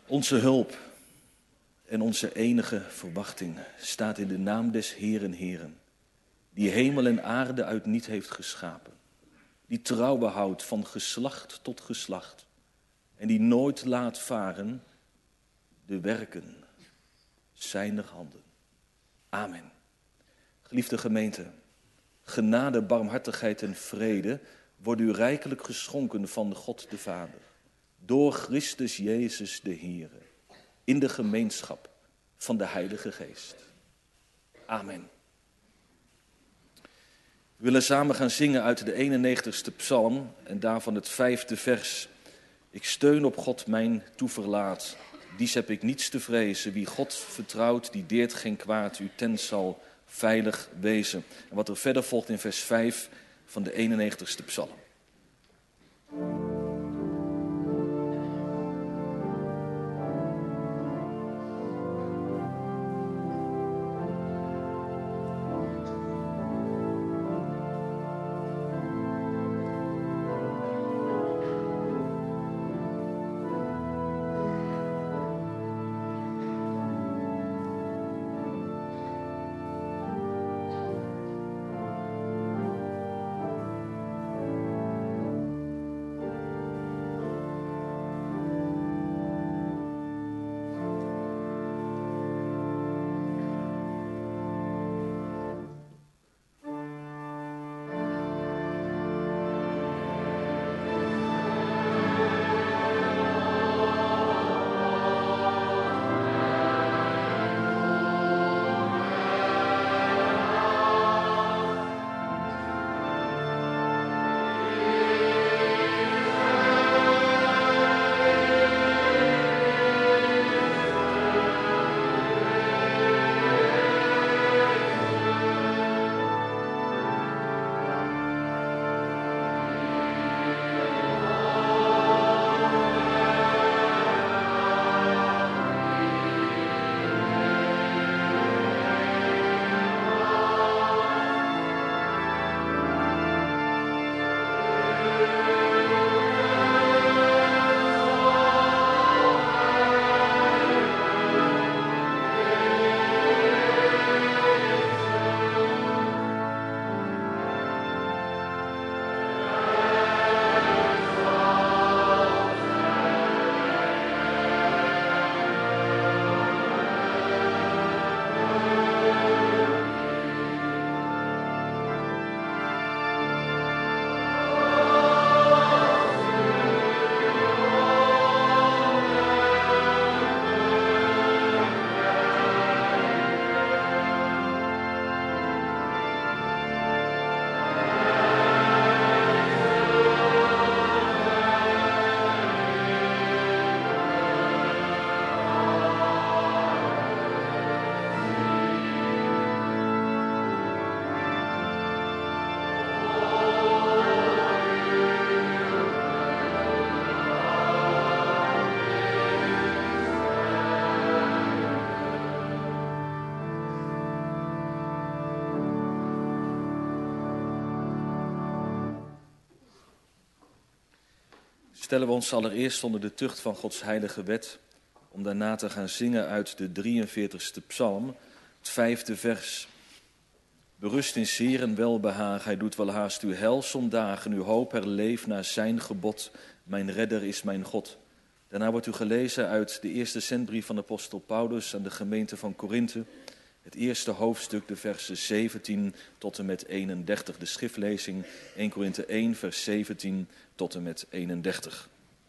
Onze hulp en onze enige verwachting staat in de naam des Heeren, Heeren, die hemel en aarde uit niet heeft geschapen, die trouw behoudt van geslacht tot geslacht en die nooit laat varen de werken zijner handen. Amen. Geliefde gemeente, genade, barmhartigheid en vrede worden u rijkelijk geschonken van God de Vader, door Christus Jezus de Heere, in de gemeenschap van de Heilige Geest. Amen. We willen samen gaan zingen uit de 91ste psalm en daarvan het 5e vers. Ik steun op God mijn toeverlaat, dies heb ik niets te vrezen. Wie God vertrouwt, die deert geen kwaad, uw tent zal veilig wezen. En wat er verder volgt in vers 5 van de 91ste psalm. Stellen we ons allereerst onder de tucht van Gods heilige wet, om daarna te gaan zingen uit de 43ste psalm, het 5e vers. Berust in zeer en welbehagen, hij doet welhaast uw heil zondagen, uw hoop herleeft naar zijn gebod, mijn redder is mijn God. Daarna wordt u gelezen uit de eerste zendbrief van de apostel Paulus aan de gemeente van Korinthe, het eerste hoofdstuk, de versen 17 tot en met 31. De schriftlezing 1 Korinthe 1, vers 17 tot en met 31.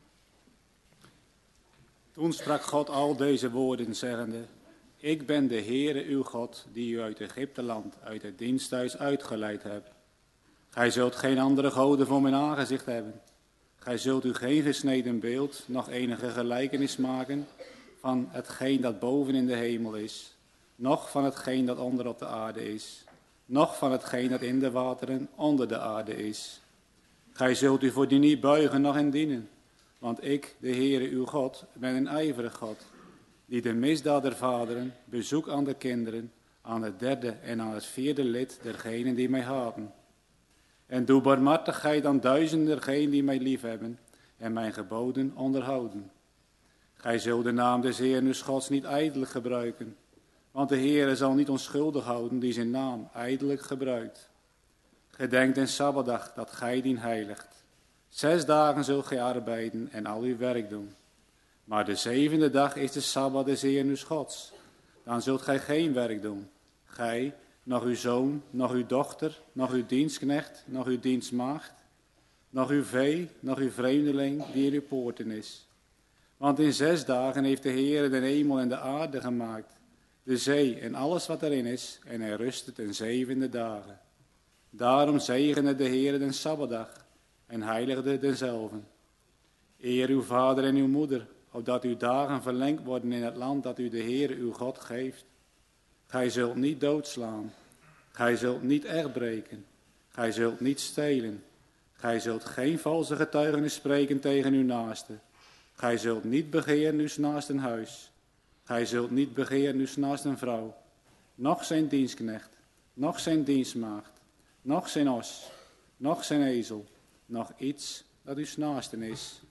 Toen sprak God al deze woorden, zeggende: Ik ben de Heere uw God, die u uit Egypteland, uit het diensthuis uitgeleid hebt. Gij zult geen andere goden voor mijn aangezicht hebben. Gij zult u geen gesneden beeld, noch enige gelijkenis maken van hetgeen dat boven in de hemel is, noch van hetgeen dat onder op de aarde is, noch van hetgeen dat in de wateren onder de aarde is. Gij zult u voor die niet buigen, noch hen dienen, want ik, de Heere uw God, ben een ijverig God, die de misdaad der vaderen bezoek aan de kinderen, aan het derde en aan het vierde lid dergenen die mij haten. En doe barmhartigheid aan duizenden dergenen die mij liefhebben en mijn geboden onderhouden. Gij zult de naam des Heeren uws Gods niet ijdelijk gebruiken, want de Heere zal niet onschuldig houden die zijn naam ijdelijk gebruikt. Gedenk den Sabbatdag dat gij dien heiligt. 6 dagen zult gij arbeiden en al uw werk doen. Maar de 7e dag is de Sabbat des Heeren uws Gods. Dan zult gij geen werk doen. Gij, nog uw zoon, nog uw dochter, nog uw dienstknecht, nog uw dienstmaagd, nog uw vee, nog uw vreemdeling die in uw poorten is. Want in 6 dagen heeft de Heere de hemel en de aarde gemaakt, de zee en alles wat erin is, en hij rustte ten 7e dagen. Daarom zegende de Heere den Sabbatdag en heiligde denzelve. Eer uw vader en uw moeder, opdat uw dagen verlengd worden in het land dat u de Heere uw God geeft. Gij zult niet doodslaan, gij zult niet echt breken, gij zult niet stelen, gij zult geen valse getuigenis spreken tegen uw naaste. Gij zult niet begeren uws naasten huis, gij zult niet begeren uws naasten vrouw, noch zijn dienstknecht, noch zijn dienstmaagd, noch zijn os, noch zijn ezel, noch iets dat uws naasten is.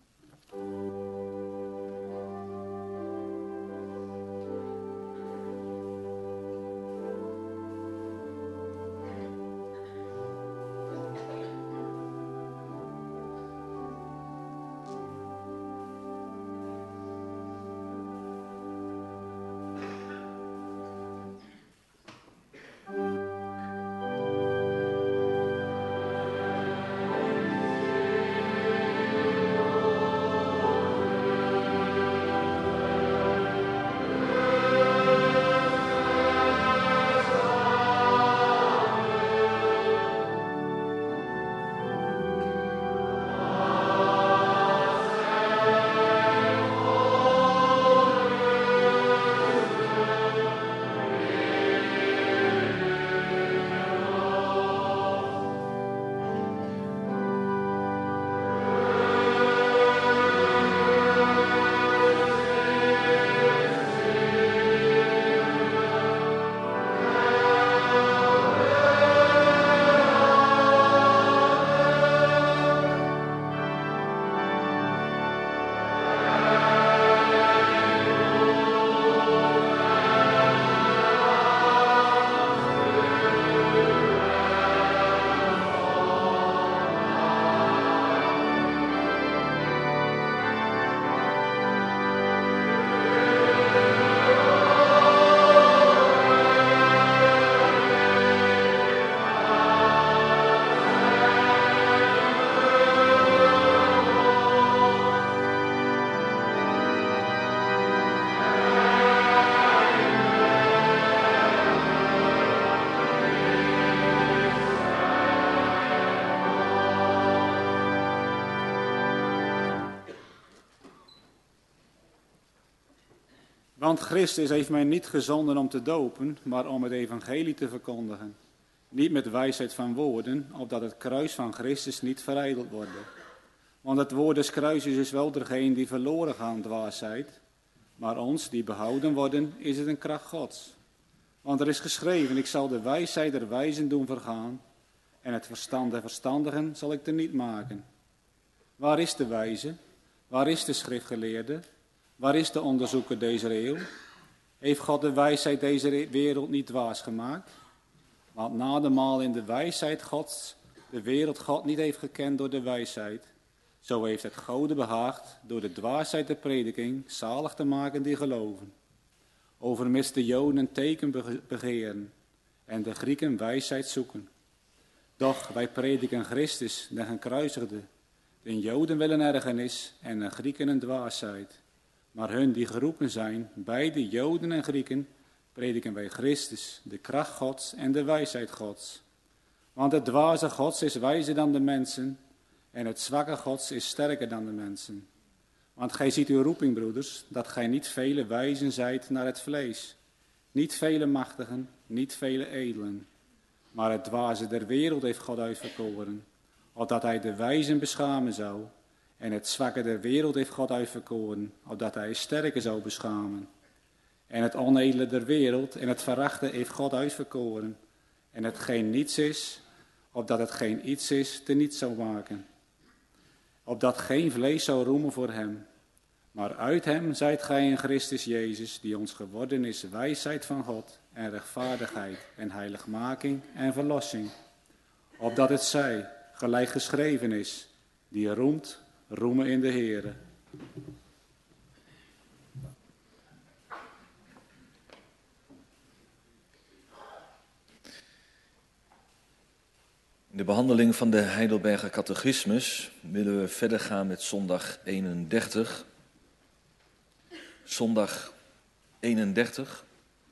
Want Christus heeft mij niet gezonden om te dopen, maar om het evangelie te verkondigen. Niet met wijsheid van woorden, opdat het kruis van Christus niet verijdeld wordt. Want het woord des kruises is wel dergeen die verloren gaan dwaasheid, maar ons die behouden worden, is het een kracht Gods. Want er is geschreven, ik zal de wijsheid der wijzen doen vergaan, en het verstand der verstandigen zal ik teniet maken. Waar is de wijze? Waar is de schriftgeleerde? Waar is de onderzoeker deze eeuw? Heeft God de wijsheid deze wereld niet dwaas gemaakt? Want na de maal in de wijsheid Gods de wereld God niet heeft gekend door de wijsheid, zo heeft het Gode behaagd door de dwaasheid der prediking zalig te maken die geloven. Overmits de Joden een teken begeren en de Grieken wijsheid zoeken. Doch wij prediken Christus, de gekruisigde. De Joden willen ergernis en de Grieken een dwaasheid. Maar hun die geroepen zijn, beide Joden en Grieken, prediken wij Christus, de kracht Gods en de wijsheid Gods. Want het dwaze Gods is wijzer dan de mensen, en het zwakke Gods is sterker dan de mensen. Want gij ziet uw roeping, broeders, dat gij niet vele wijzen zijt naar het vlees, niet vele machtigen, niet vele edelen. Maar het dwaze der wereld heeft God uitverkoren, opdat hij de wijzen beschamen zou. En het zwakke der wereld heeft God uitverkoren, opdat hij sterke zou beschamen. En het onedele der wereld en het verachte heeft God uitverkoren. En hetgeen niets is, opdat hetgeen iets is, teniet zou maken. Opdat geen vlees zou roemen voor hem. Maar uit hem zijt gij in Christus Jezus, die ons geworden is wijsheid van God en rechtvaardigheid en heiligmaking en verlossing. Opdat het zij, gelijk geschreven is, die roemt, roemen in de Heere. In de behandeling van de Heidelberger Catechismus willen we verder gaan met zondag 31. Zondag 31.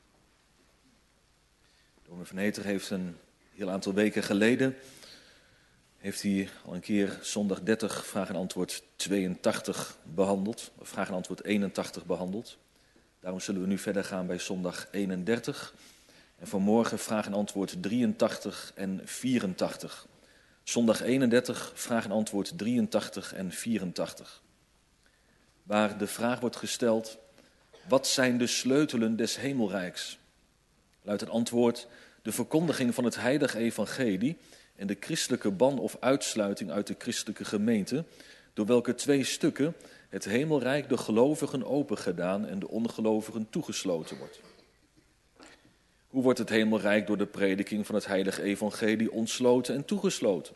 Dominee Van Heter heeft een heel aantal weken geleden heeft hij al een keer zondag 30 vraag en antwoord 82 behandeld, of vraag en antwoord 81 behandeld. Daarom zullen we nu verder gaan bij zondag 31 en vanmorgen vraag en antwoord 83 en 84. Zondag 31, vraag en antwoord 83 en 84. Waar de vraag wordt gesteld: wat zijn de sleutelen des hemelrijks? Luidt het antwoord: de verkondiging van het heilige evangelie en de christelijke ban of uitsluiting uit de christelijke gemeente, door welke twee stukken het hemelrijk de gelovigen opengedaan en de ongelovigen toegesloten wordt. Hoe wordt het hemelrijk door de prediking van het heilige evangelie ontsloten en toegesloten?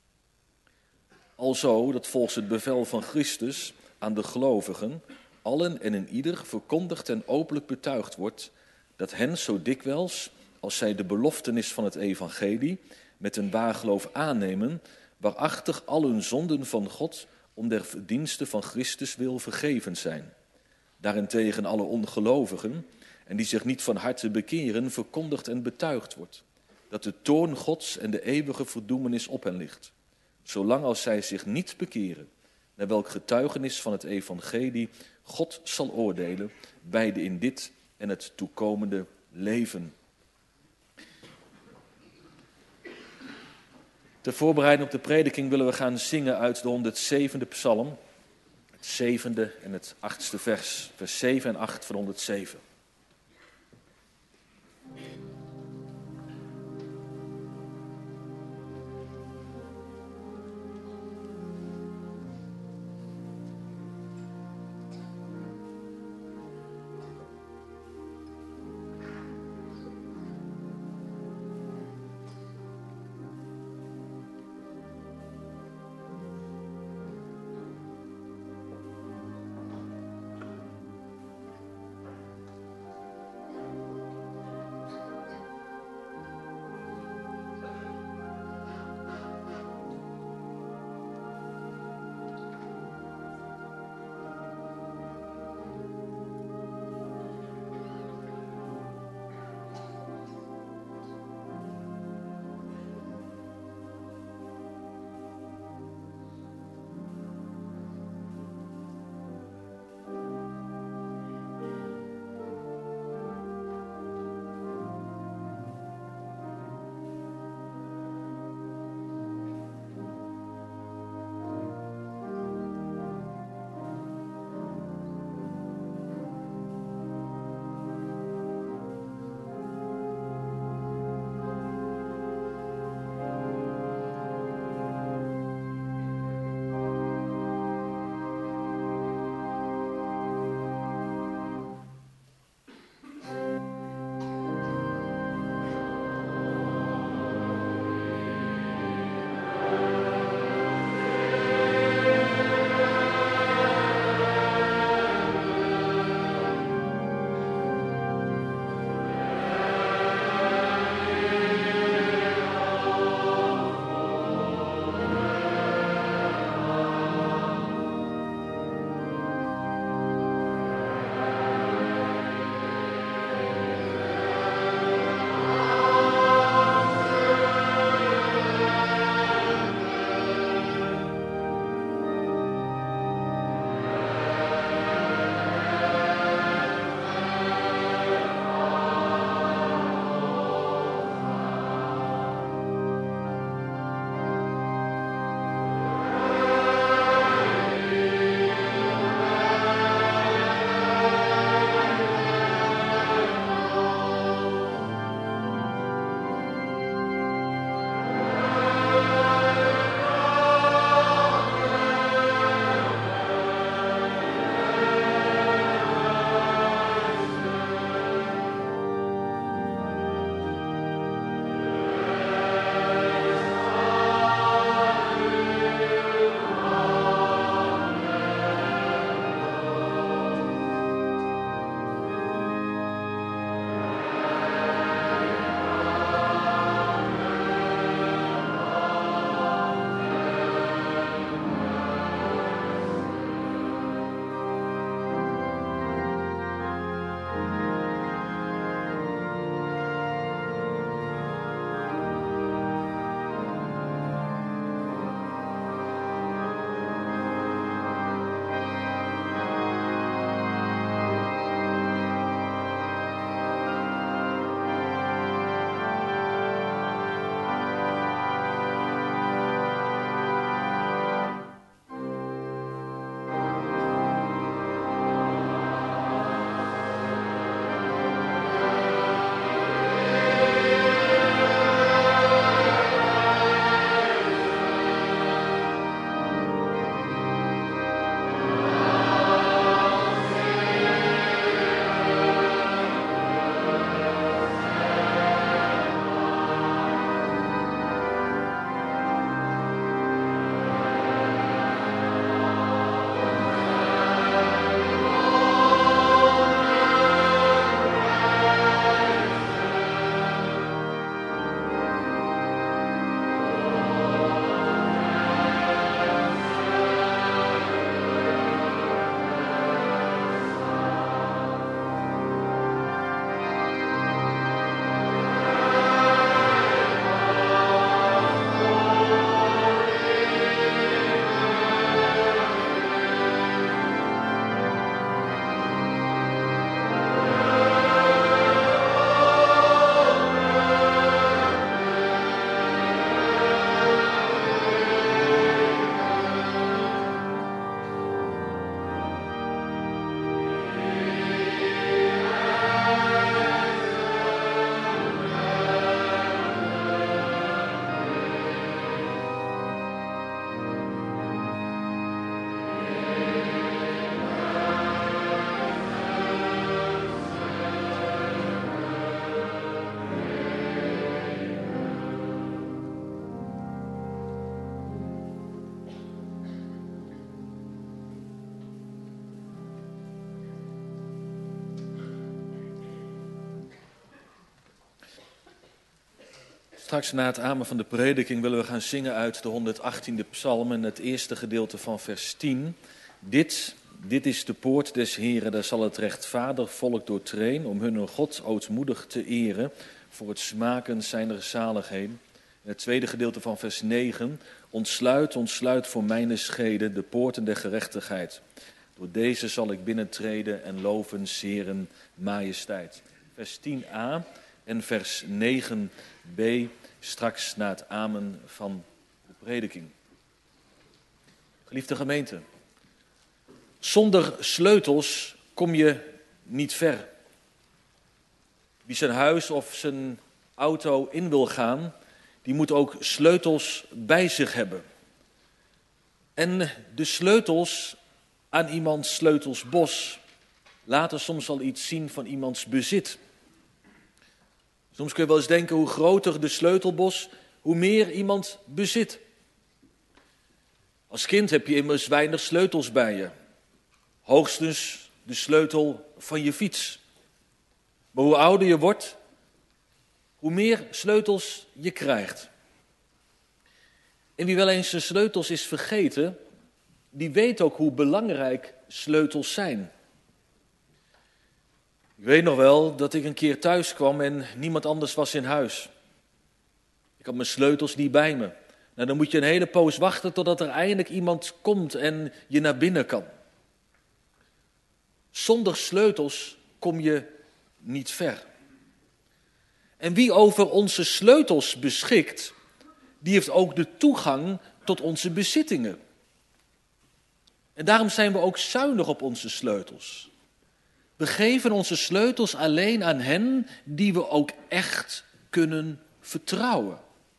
Alzo dat volgens het bevel van Christus aan de gelovigen allen en in ieder verkondigd en openlijk betuigd wordt dat hen zo dikwijls als zij de beloftenis van het evangelie met een waar geloof aannemen, waarachtig al hun zonden van God om der verdienste van Christus wil vergeven zijn. Daarentegen alle ongelovigen en die zich niet van harte bekeren, verkondigd en betuigd wordt dat de toorn Gods en de eeuwige verdoemenis op hen ligt, zolang als zij zich niet bekeren, naar welk getuigenis van het evangelie God zal oordelen, beide in dit en het toekomende leven. Ter voorbereiding op de prediking willen we gaan zingen uit de 107e psalm, het 7e en het 8e vers, vers 7 en 8 van 107. Straks na het amen van de prediking willen we gaan zingen uit de 118e psalm en het eerste gedeelte van vers 10. Dit is de poort des Heren, daar zal het rechtvaardig volk doortreden, om hun God ootmoedig te eren, voor het smaken zijner zaligheden. En het tweede gedeelte van vers 9, ontsluit voor mijn schede de poorten der gerechtigheid. Door deze zal ik binnentreden en loven Heren majesteit. Vers 10a en vers 9b, straks na het amen van de prediking. Geliefde gemeente, zonder sleutels kom je niet ver. Wie zijn huis of zijn auto in wil gaan, die moet ook sleutels bij zich hebben. En de sleutels aan iemands sleutelsbos laten soms al iets zien van iemands bezit. Soms kun je wel eens denken, hoe groter de sleutelbos, hoe meer iemand bezit. Als kind heb je immers weinig sleutels bij je. Hoogstens de sleutel van je fiets. Maar hoe ouder je wordt, hoe meer sleutels je krijgt. En wie wel eens zijn sleutels is vergeten, die weet ook hoe belangrijk sleutels zijn. Ik weet nog wel dat ik een keer thuis kwam en niemand anders was in huis. Ik had mijn sleutels niet bij me. Nou, dan moet je een hele poos wachten totdat er eindelijk iemand komt en je naar binnen kan. Zonder sleutels kom je niet ver. En wie over onze sleutels beschikt, die heeft ook de toegang tot onze bezittingen. En daarom zijn we ook zuinig op onze sleutels. We geven onze sleutels alleen aan hen die we ook echt kunnen vertrouwen.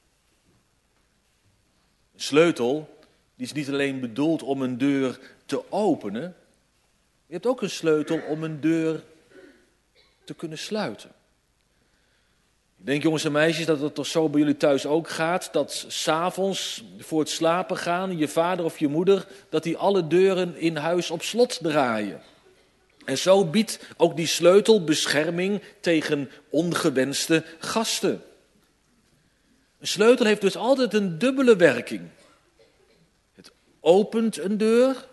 Een sleutel die is niet alleen bedoeld om een deur te openen. Je hebt ook een sleutel om een deur te kunnen sluiten. Ik denk, jongens en meisjes, dat het toch zo bij jullie thuis ook gaat, dat 's avonds voor het slapen gaan, je vader of je moeder, dat die alle deuren in huis op slot draaien. En zo biedt ook die sleutel bescherming tegen ongewenste gasten. Een sleutel heeft dus altijd een dubbele werking. Het opent een deur,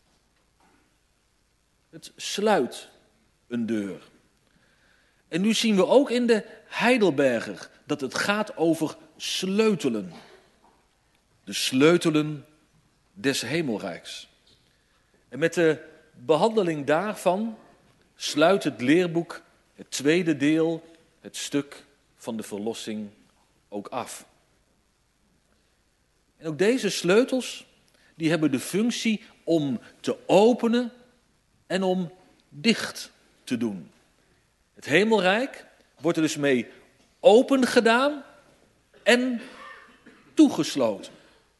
het sluit een deur. En nu zien we ook in de Heidelberger dat het gaat over sleutelen. De sleutelen des hemelrijks. En met de behandeling daarvan sluit het leerboek, het tweede deel, het stuk van de verlossing, ook af. En ook deze sleutels, die hebben de functie om te openen en om dicht te doen. Het hemelrijk wordt er dus mee open gedaan en toegesloten.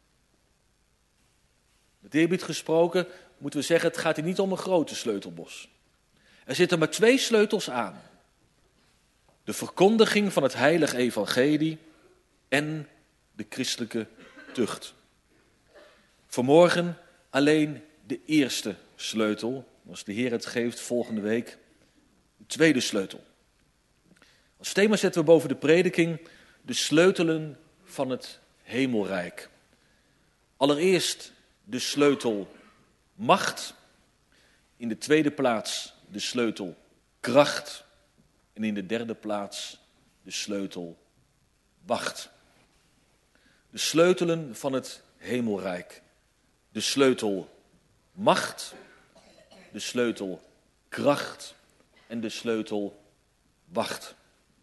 Met eerbied gesproken moeten we zeggen, het gaat hier niet om een grote sleutelbos. Er zitten maar 2 sleutels aan. De verkondiging van het heilige evangelie en de christelijke tucht. Vanmorgen alleen de eerste sleutel, als de Heer het geeft volgende week, de tweede sleutel. Als thema zetten we boven de prediking de sleutelen van het hemelrijk. Allereerst de sleutel macht, in de tweede plaats de sleutel kracht en in de derde plaats de sleutel wacht. De sleutelen van het hemelrijk. De sleutel macht, de sleutel kracht en de sleutel wacht.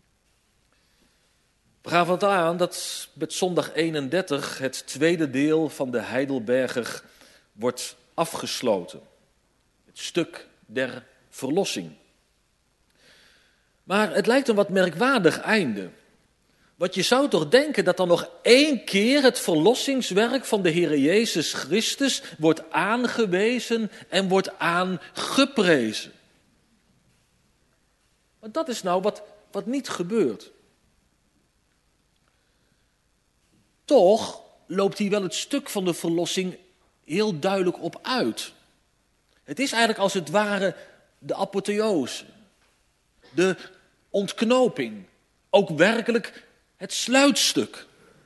We gaven het aan dat met zondag 31 het tweede deel van de Heidelberger wordt afgesloten. Het stuk der verlossing. Maar het lijkt een wat merkwaardig einde. Want je zou toch denken dat er nog 1 keer het verlossingswerk van de Heere Jezus Christus wordt aangewezen en wordt aangeprezen. Maar dat is nou wat niet gebeurt. Toch loopt hier wel het stuk van de verlossing heel duidelijk op uit. Het is eigenlijk als het ware de apotheose, de ontknoping, ook werkelijk Het sluitstuk.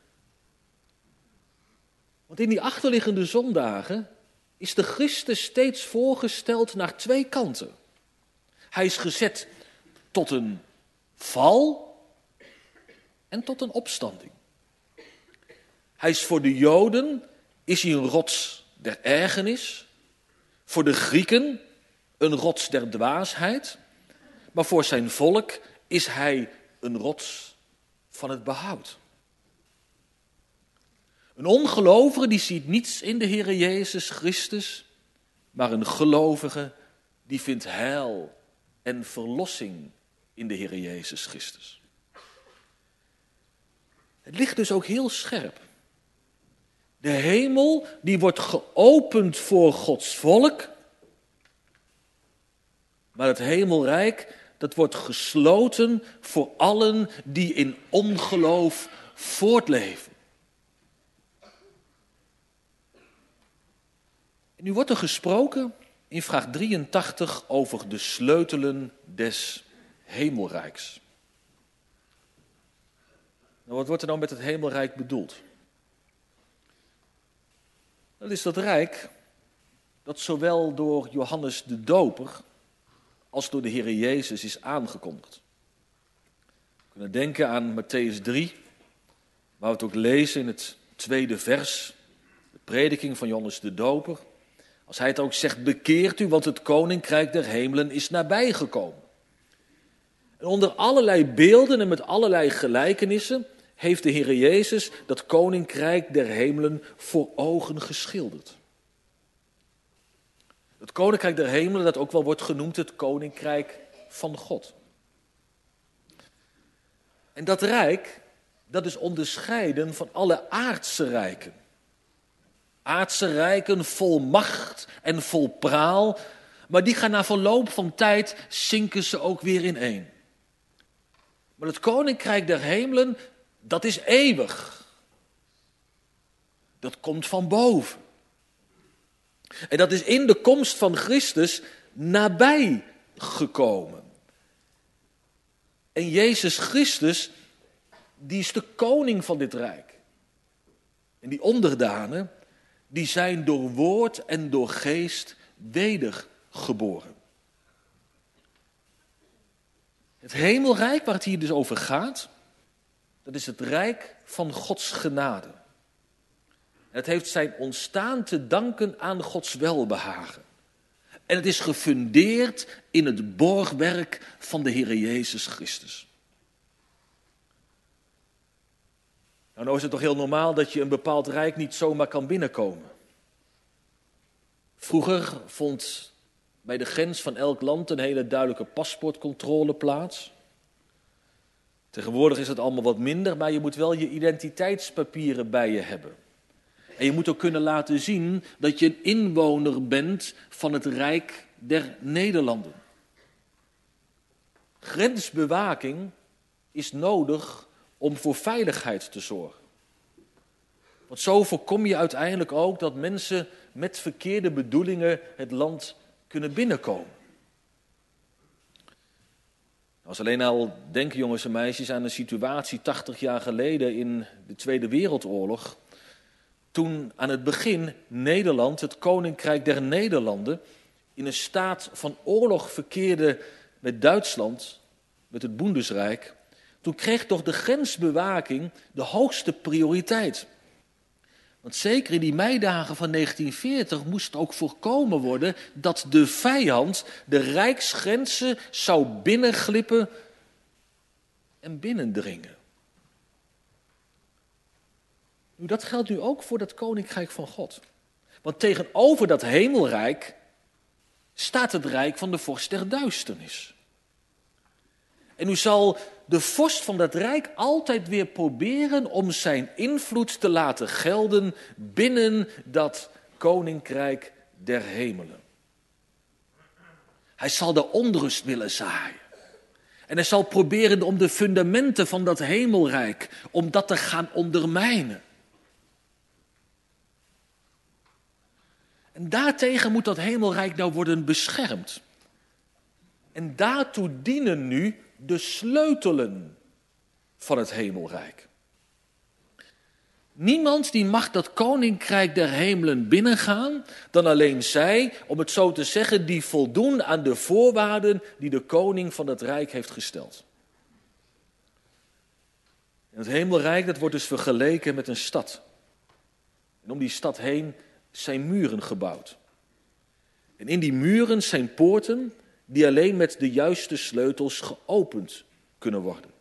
Want in die achterliggende zondagen is de Christus steeds voorgesteld naar twee kanten. Hij is gezet tot een val en tot een opstanding. Hij is voor de Joden is hij een rots der ergernis, voor de Grieken een rots der dwaasheid, maar voor zijn volk is hij een rots van het behoud. Een ongelovige die ziet niets in de Heere Jezus Christus, maar een gelovige die vindt heil en verlossing in de Heere Jezus Christus. Het ligt dus ook heel scherp. De hemel die wordt geopend voor Gods volk, maar het hemelrijk dat wordt gesloten voor allen die in ongeloof voortleven. En nu wordt er gesproken in vraag 83 over de sleutelen des hemelrijks. Nou, wat wordt er nou met het hemelrijk bedoeld? Dat is dat rijk dat zowel door Johannes de Doper als door de Heere Jezus is aangekondigd. We kunnen denken aan Mattheüs 3, waar we het ook lezen in het 2e vers, de prediking van Johannes de Doper. Als hij het ook zegt, bekeert u, want het koninkrijk der hemelen is nabijgekomen. En onder allerlei beelden en met allerlei gelijkenissen heeft de Heere Jezus dat koninkrijk der hemelen voor ogen geschilderd. Het koninkrijk der hemelen, dat ook wel wordt genoemd het koninkrijk van God. En dat rijk, dat is onderscheiden van alle aardse rijken. Aardse rijken vol macht en vol praal, maar die gaan na verloop van tijd, zinken ze ook weer ineen. Maar het koninkrijk der hemelen, dat is eeuwig. Dat komt van boven. En dat is in de komst van Christus nabij gekomen. En Jezus Christus, die is de koning van dit rijk. En die onderdanen, die zijn door woord en door geest wedergeboren. Het hemelrijk waar het hier dus over gaat, dat is het rijk van Gods genade. Het heeft zijn ontstaan te danken aan Gods welbehagen. En het is gefundeerd in het borgwerk van de Heere Jezus Christus. Nou is het toch heel normaal dat je een bepaald rijk niet zomaar kan binnenkomen. Vroeger vond bij de grens van elk land een hele duidelijke paspoortcontrole plaats. Tegenwoordig is het allemaal wat minder, maar je moet wel je identiteitspapieren bij je hebben. En je moet ook kunnen laten zien dat je een inwoner bent van het Rijk der Nederlanden. Grensbewaking is nodig om voor veiligheid te zorgen. Want zo voorkom je uiteindelijk ook dat mensen met verkeerde bedoelingen het land kunnen binnenkomen. Als alleen al denken, jongens en meisjes, aan een situatie 80 jaar geleden in de Tweede Wereldoorlog. Toen aan het begin Nederland, het Koninkrijk der Nederlanden, in een staat van oorlog verkeerde met Duitsland, met het Bundesrijk. Toen kreeg toch de grensbewaking de hoogste prioriteit. Want zeker in die meidagen van 1940 moest ook voorkomen worden dat de vijand de rijksgrenzen zou binnenglippen en binnendringen. Nu, dat geldt nu ook voor dat koninkrijk van God. Want tegenover dat hemelrijk staat het rijk van de vorst der duisternis. En nu zal de vorst van dat rijk altijd weer proberen om zijn invloed te laten gelden binnen dat koninkrijk der hemelen. Hij zal de onrust willen zaaien. En hij zal proberen om de fundamenten van dat hemelrijk, om dat te gaan ondermijnen. En daartegen moet dat hemelrijk nou worden beschermd. En daartoe dienen nu de sleutelen van het hemelrijk. Niemand die mag dat koninkrijk der hemelen binnengaan dan alleen zij, om het zo te zeggen, die voldoen aan de voorwaarden die de koning van het rijk heeft gesteld. En het hemelrijk, dat wordt dus vergeleken met een stad. En om die stad heen zijn muren gebouwd. En in die muren zijn poorten die alleen met de juiste sleutels geopend kunnen worden.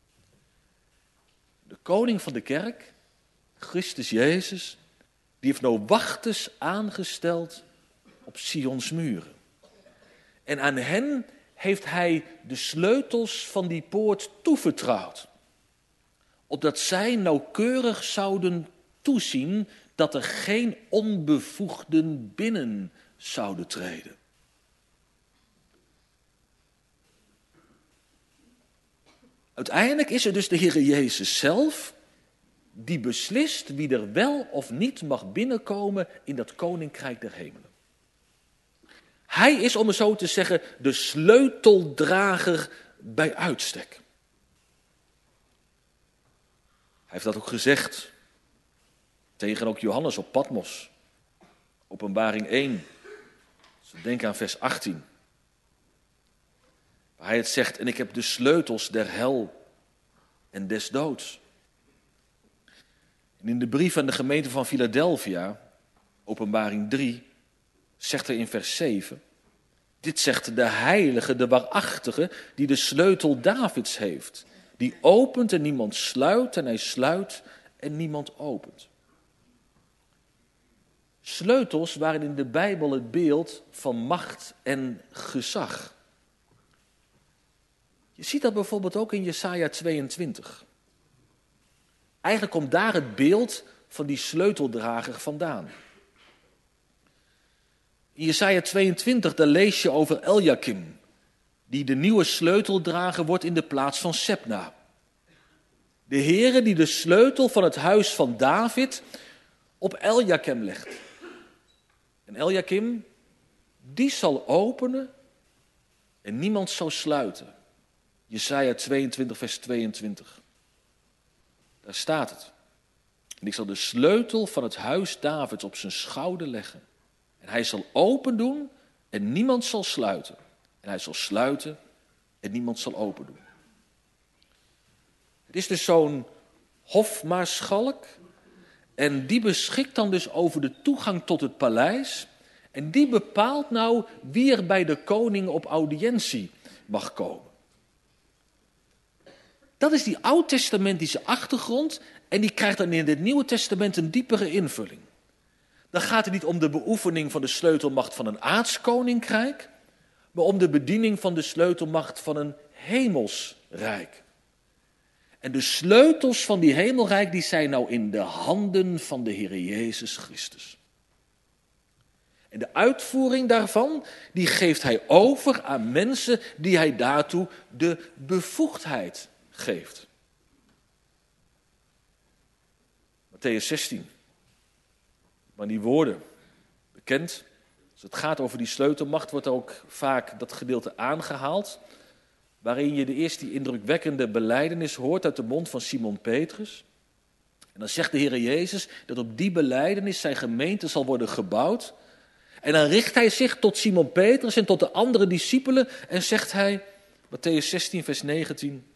De koning van de kerk, Christus Jezus, die heeft nou wachters aangesteld op Sions muren. En aan hen heeft hij de sleutels van die poort toevertrouwd. Opdat zij nauwkeurig zouden toezien dat er geen onbevoegden binnen zouden treden. Uiteindelijk is het dus de Heer Jezus zelf die beslist wie er wel of niet mag binnenkomen in dat koninkrijk der hemelen. Hij is, om het zo te zeggen, de sleuteldrager bij uitstek. Hij heeft dat ook gezegd tegen ook Johannes op Patmos. Openbaring 1. Dus denk aan vers 18. Waar hij het zegt, en ik heb de sleutels der hel en des doods. En in de brief aan de gemeente van Philadelphia, Openbaring 3, zegt hij in vers 7. Dit zegt de heilige, de waarachtige, die de sleutel Davids heeft. Die opent en niemand sluit en hij sluit en niemand opent. Sleutels waren in de Bijbel het beeld van macht en gezag. Je ziet dat bijvoorbeeld ook in Jesaja 22. Eigenlijk komt daar het beeld van die sleuteldrager vandaan. In Jesaja 22, daar lees je over Eljakim, die de nieuwe sleuteldrager wordt in de plaats van Sebna. De Heere die de sleutel van het huis van David op Eljakim legt. En Eljakim, die zal openen en niemand zal sluiten. Jesaja 22, vers 22. Daar staat het. En ik zal de sleutel van het huis Davids op zijn schouder leggen. En hij zal open doen en niemand zal sluiten. En hij zal sluiten en niemand zal open doen. Het is dus zo'n hofmaarschalk. En die beschikt dan dus over de toegang tot het paleis. En die bepaalt nou wie er bij de koning op audiëntie mag komen. Dat is die oud-testamentische achtergrond. En die krijgt dan in het Nieuwe Testament een diepere invulling. Dan gaat het niet om de beoefening van de sleutelmacht van een aards koninkrijk, maar om de bediening van de sleutelmacht van een hemelsrijk. En de sleutels van die hemelrijk, die zijn nou in de handen van de Heer Jezus Christus. En de uitvoering daarvan, die geeft hij over aan mensen die hij daartoe de bevoegdheid geeft. Mattheüs 16. Maar die woorden, bekend, als het gaat over die sleutelmacht, wordt ook vaak dat gedeelte aangehaald, waarin je eerst die indrukwekkende belijdenis hoort uit de mond van Simon Petrus. En dan zegt de Heer Jezus dat op die belijdenis zijn gemeente zal worden gebouwd. En dan richt hij zich tot Simon Petrus en tot de andere discipelen en zegt hij, Mattheüs 16, vers 19...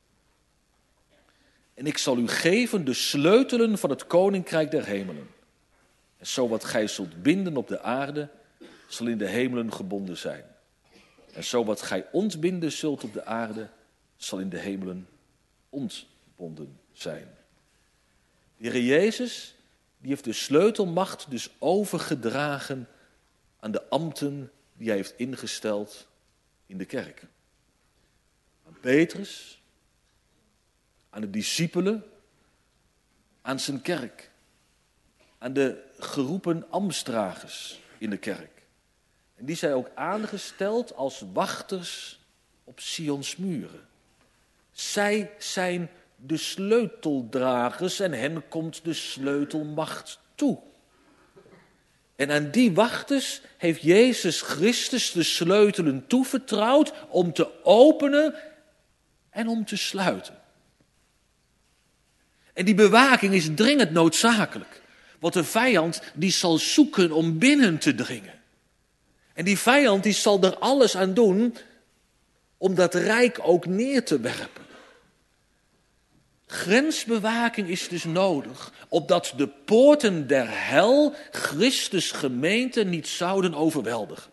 En ik zal u geven de sleutelen van het koninkrijk der hemelen. En zo wat gij zult binden op de aarde, zal in de hemelen gebonden zijn. En zo wat gij ontbinden zult op de aarde, zal in de hemelen ontbonden zijn. De Heer Jezus, die heeft de sleutelmacht dus overgedragen aan de ambten die hij heeft ingesteld in de kerk. Aan Petrus, aan de discipelen, aan zijn kerk, aan de geroepen ambtsdragers in de kerk. En die zijn ook aangesteld als wachters op Sions muren. Zij zijn de sleuteldragers en hen komt de sleutelmacht toe. En aan die wachters heeft Jezus Christus de sleutelen toevertrouwd om te openen en om te sluiten. En die bewaking is dringend noodzakelijk. Want de vijand die zal zoeken om binnen te dringen. En die vijand die zal er alles aan doen om dat rijk ook neer te werpen. Grensbewaking is dus nodig, opdat de poorten der hel Christus gemeente niet zouden overweldigen.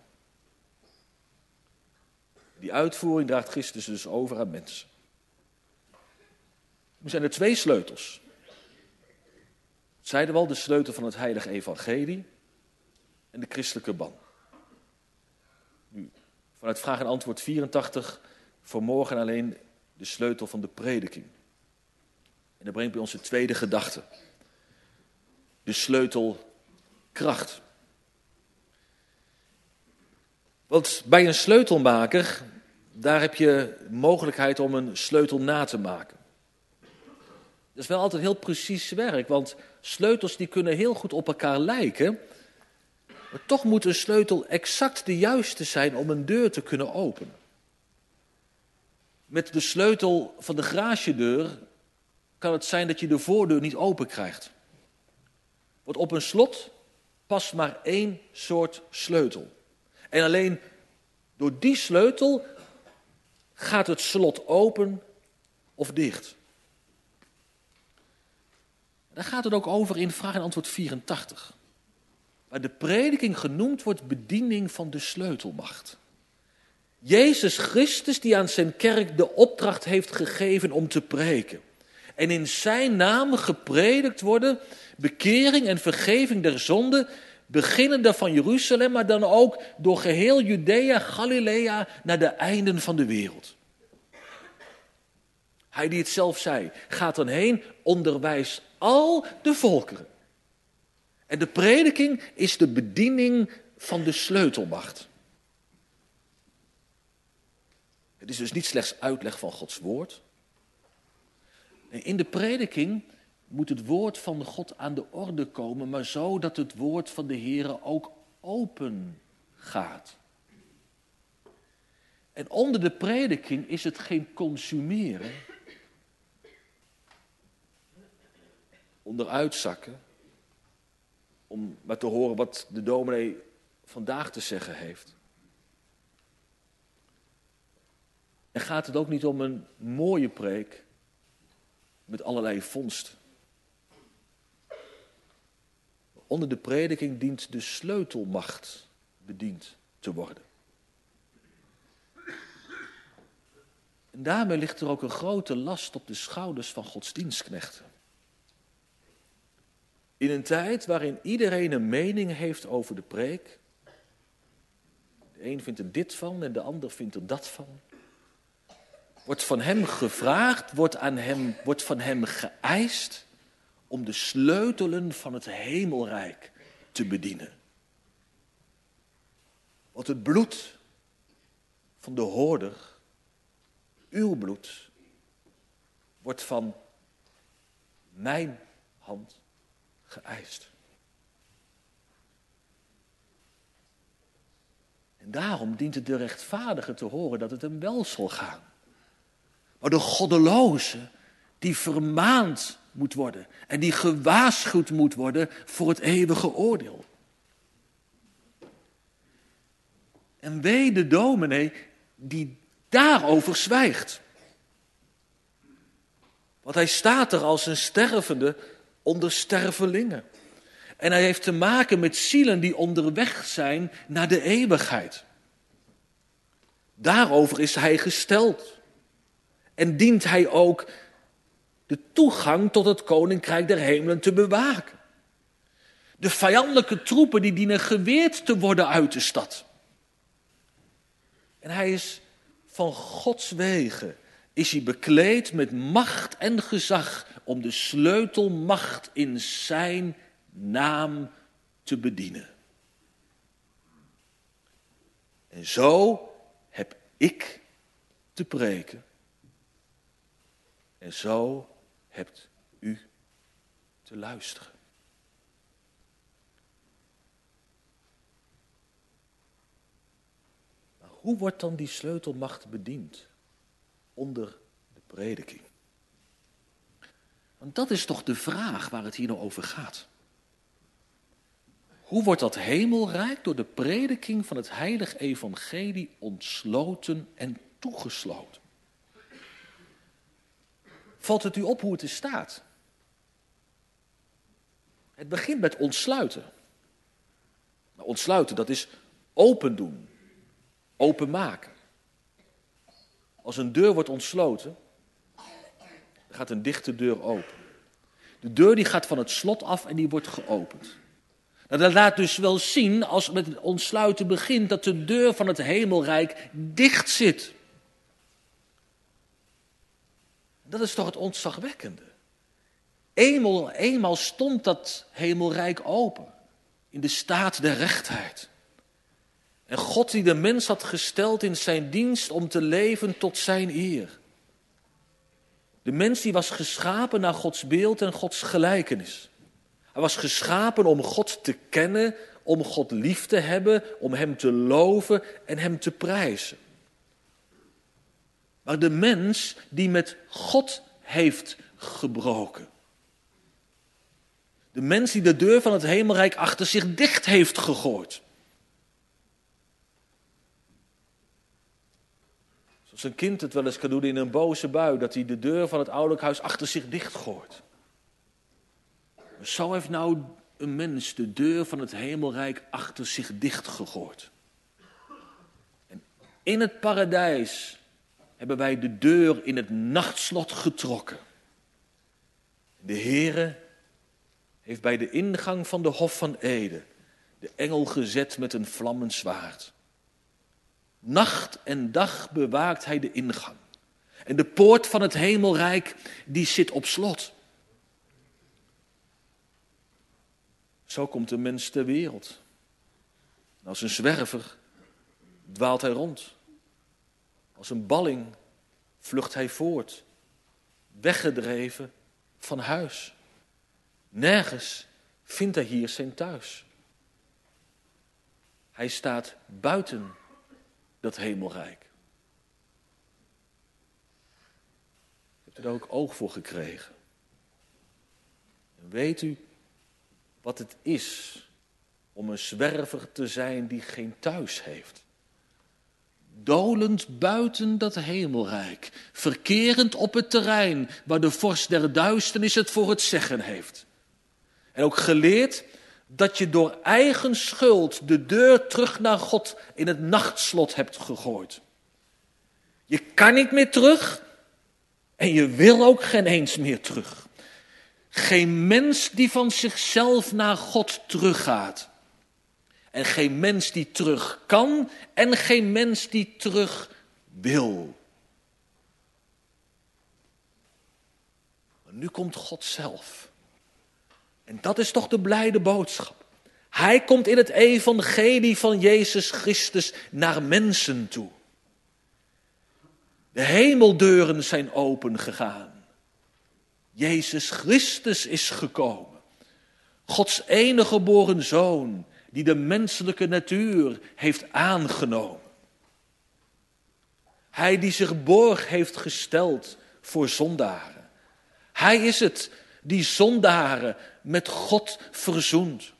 Die uitvoering draagt Christus dus over aan mensen. Er zijn er 2 sleutels. Dat zeiden we al, de sleutel van het heilige evangelie en de christelijke ban. Nu, vanuit vraag en antwoord 84, vanmorgen alleen de sleutel van de prediking. En dat brengt bij ons de tweede gedachte. De sleutel kracht. Want bij een sleutelmaker, daar heb je mogelijkheid om een sleutel na te maken. Dat is wel altijd heel precies werk, want sleutels die kunnen heel goed op elkaar lijken. Maar toch moet een sleutel exact de juiste zijn om een deur te kunnen openen. Met de sleutel van de garagedeur kan het zijn dat je de voordeur niet open krijgt. Want op een slot past maar 1 soort sleutel. En alleen door die sleutel gaat het slot open of dicht. Daar gaat het ook over in vraag en antwoord 84. Waar de prediking genoemd wordt bediening van de sleutelmacht. Jezus Christus die aan zijn kerk de opdracht heeft gegeven om te preken. En in zijn naam gepredikt worden bekering en vergeving der zonde, beginnende van Jeruzalem, maar dan ook door geheel Judea, Galilea, naar de einden van de wereld. Hij die het zelf zei, gaat dan heen, onderwijs al de volkeren. En de prediking is de bediening van de sleutelmacht. Het is dus niet slechts uitleg van Gods woord. In de prediking moet het woord van God aan de orde komen, maar zo dat het woord van de Heere ook open gaat. En onder de prediking is het geen consumeren, onderuit zakken, om maar te horen wat de dominee vandaag te zeggen heeft. En gaat het ook niet om een mooie preek met allerlei vondsten. Onder de prediking dient de sleutelmacht bediend te worden. En daarmee ligt er ook een grote last op de schouders van godsdienstknechten. In een tijd waarin iedereen een mening heeft over de preek. De een vindt er dit van en de ander vindt er dat van. Wordt van hem gevraagd, wordt van hem geëist om de sleutelen van het hemelrijk te bedienen. Want het bloed van de hoorder, uw bloed, wordt van mijn hand geëist. En daarom dient het de rechtvaardige te horen dat het hem wel zal gaan. Maar de goddeloze die vermaand moet worden en die gewaarschuwd moet worden voor het eeuwige oordeel. En wee de dominee die daarover zwijgt. Want hij staat er als een stervende onder stervelingen. En hij heeft te maken met zielen die onderweg zijn naar de eeuwigheid. Daarover is hij gesteld. En dient hij ook de toegang tot het koninkrijk der hemelen te bewaken. De vijandelijke troepen die dienen geweerd te worden uit de stad. En hij is van Gods wegen, is hij bekleed met macht en gezag om de sleutelmacht in zijn naam te bedienen. En zo heb ik te preken. En zo hebt u te luisteren. Maar hoe wordt dan die sleutelmacht bediend onder de prediking? Want dat is toch de vraag waar het hier nou over gaat. Hoe wordt dat hemelrijk door de prediking van het heilige evangelie ontsloten en toegesloten? Valt het u op hoe het er staat? Het begint met ontsluiten. Nou, ontsluiten, dat is open doen, openmaken. Als een deur wordt ontsloten, dan gaat een dichte deur open. De deur die gaat van het slot af en die wordt geopend. Nou, dat laat dus wel zien, als het met het ontsluiten begint, dat de deur van het hemelrijk dicht zit. Dat is toch het ontzagwekkende. Eenmaal stond dat hemelrijk open, in de staat der rechtheid. En God die de mens had gesteld in zijn dienst om te leven tot zijn eer. De mens die was geschapen naar Gods beeld en Gods gelijkenis. Hij was geschapen om God te kennen, om God lief te hebben, om hem te loven en hem te prijzen. Maar de mens die met God heeft gebroken. De mens die de deur van het hemelrijk achter zich dicht heeft gegooid. Zoals een kind het wel eens kan doen in een boze bui, dat hij de deur van het ouderlijk huis achter zich dicht gooit. Maar zo heeft nou een mens de deur van het hemelrijk achter zich dicht gegooid. En in het paradijs hebben wij de deur in het nachtslot getrokken. De Heere heeft bij de ingang van de Hof van Eden de engel gezet met een vlammend zwaard. Nacht en dag bewaakt hij de ingang. En de poort van het hemelrijk, die zit op slot. Zo komt de mens ter wereld. En als een zwerver dwaalt hij rond. Als een balling vlucht hij voort. Weggedreven van huis. Nergens vindt hij hier zijn thuis. Hij staat buiten dat hemelrijk. Ik heb er ook oog voor gekregen. En weet u wat het is om een zwerver te zijn die geen thuis heeft? Dolend buiten dat hemelrijk, verkerend op het terrein waar de vorst der duisternis het voor het zeggen heeft. En ook geleerd dat je door eigen schuld de deur terug naar God in het nachtslot hebt gegooid. Je kan niet meer terug en je wil ook geen eens meer terug. Geen mens die van zichzelf naar God teruggaat. En geen mens die terug kan en geen mens die terug wil. Maar nu komt God zelf. En dat is toch de blijde boodschap. Hij komt in het evangelie van Jezus Christus naar mensen toe. De hemeldeuren zijn opengegaan. Jezus Christus is gekomen. Gods enige geboren Zoon, die de menselijke natuur heeft aangenomen. Hij die zich borg heeft gesteld voor zondaren. Hij is het die zondaren met God verzoent.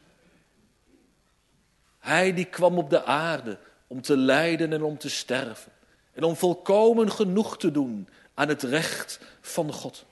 Hij die kwam op de aarde om te lijden en om te sterven. En om volkomen genoeg te doen aan het recht van God.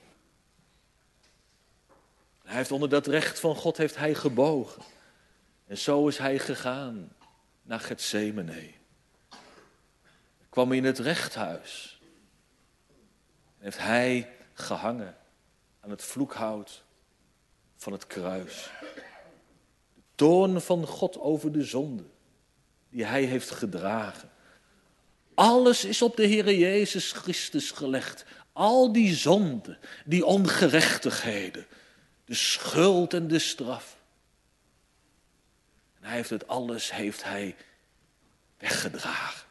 Hij heeft onder dat recht van God heeft hij gebogen. En zo is hij gegaan naar Getsemane. Hij kwam in het rechthuis. En heeft hij gehangen aan het vloekhout van het kruis. De toorn van God over de zonde die hij heeft gedragen. Alles is op de Heere Jezus Christus gelegd. Al die zonden, die ongerechtigheden, de schuld en de straf. En hij heeft het alles weggedragen.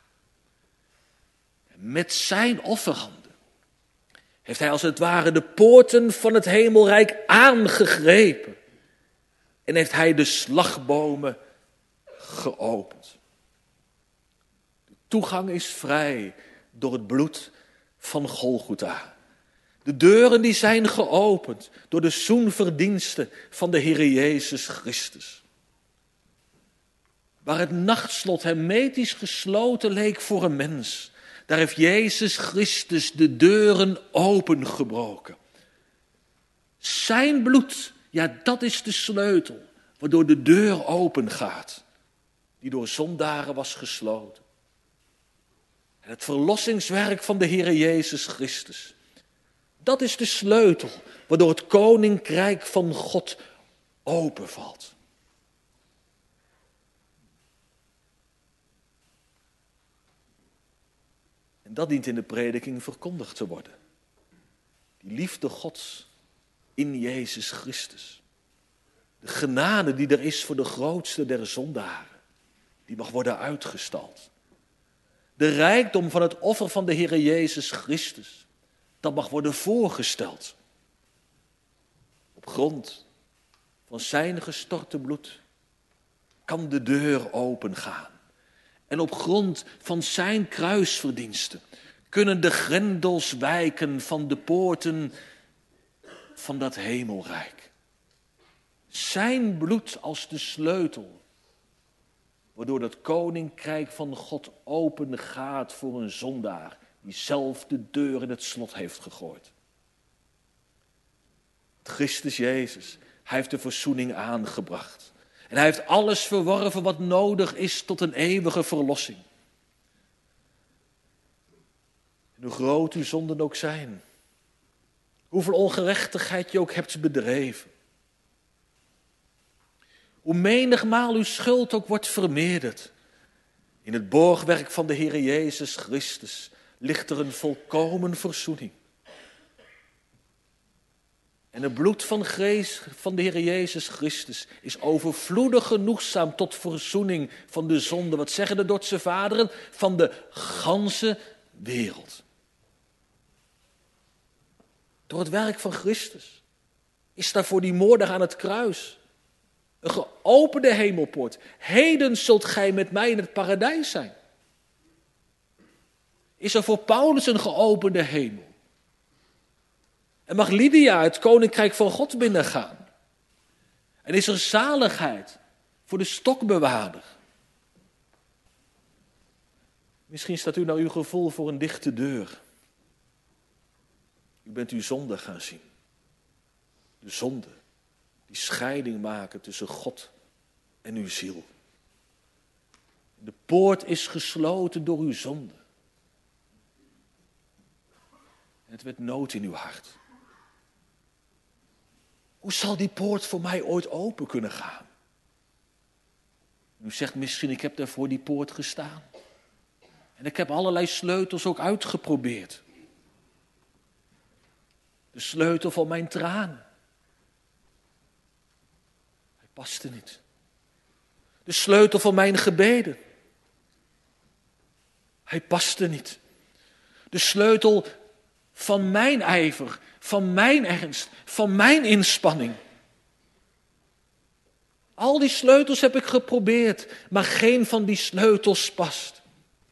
En met zijn offerhanden heeft hij als het ware de poorten van het hemelrijk aangegrepen. En heeft hij de slagbomen geopend. De toegang is vrij door het bloed van Golgotha. De deuren die zijn geopend door de zoenverdiensten van de Heere Jezus Christus. Waar het nachtslot hermetisch gesloten leek voor een mens, daar heeft Jezus Christus de deuren opengebroken. Zijn bloed, ja, dat is de sleutel, waardoor de deur open gaat, die door zondaren was gesloten. En het verlossingswerk van de Heere Jezus Christus, dat is de sleutel, waardoor het koninkrijk van God openvalt. En dat dient in de prediking verkondigd te worden. Die liefde Gods in Jezus Christus. De genade die er is voor de grootste der zondaren, die mag worden uitgestald. De rijkdom van het offer van de Heere Jezus Christus, dat mag worden voorgesteld. Op grond van zijn gestorte bloed kan de deur opengaan. En op grond van zijn kruisverdiensten kunnen de grendels wijken van de poorten van dat hemelrijk. Zijn bloed als de sleutel, waardoor dat koninkrijk van God open gaat voor een zondaar die zelf de deur in het slot heeft gegooid. Christus Jezus, hij heeft de verzoening aangebracht. En hij heeft alles verworven wat nodig is tot een eeuwige verlossing. En hoe groot uw zonden ook zijn, hoeveel ongerechtigheid je ook hebt bedreven, hoe menigmaal uw schuld ook wordt vermeerderd, in het borgwerk van de Heere Jezus Christus ligt er een volkomen verzoening. En het bloed van de Heere Jezus Christus is overvloedig genoegzaam tot verzoening van de zonde. Wat zeggen de Dordtse vaderen? Van de ganse wereld. Door het werk van Christus is daar voor die moordenaar aan het kruis een geopende hemelpoort. Heden zult gij met mij in het paradijs zijn. Is er voor Paulus een geopende hemel? En mag Lydia het koninkrijk van God binnengaan? En is er zaligheid voor de stokbewaarder? Misschien staat u nou uw gevoel voor een dichte deur. U bent uw zonde gaan zien. De zonde die scheiding maken tussen God en uw ziel. De poort is gesloten door uw zonde. En het werd nood in uw hart. Hoe zal die poort voor mij ooit open kunnen gaan? U zegt misschien, ik heb daar voor die poort gestaan. En ik heb allerlei sleutels ook uitgeprobeerd. De sleutel van mijn tranen. Hij paste niet. De sleutel van mijn gebeden. Hij paste niet. De sleutel van mijn ijver, van mijn ernst, van mijn inspanning. Al die sleutels heb ik geprobeerd, maar geen van die sleutels past.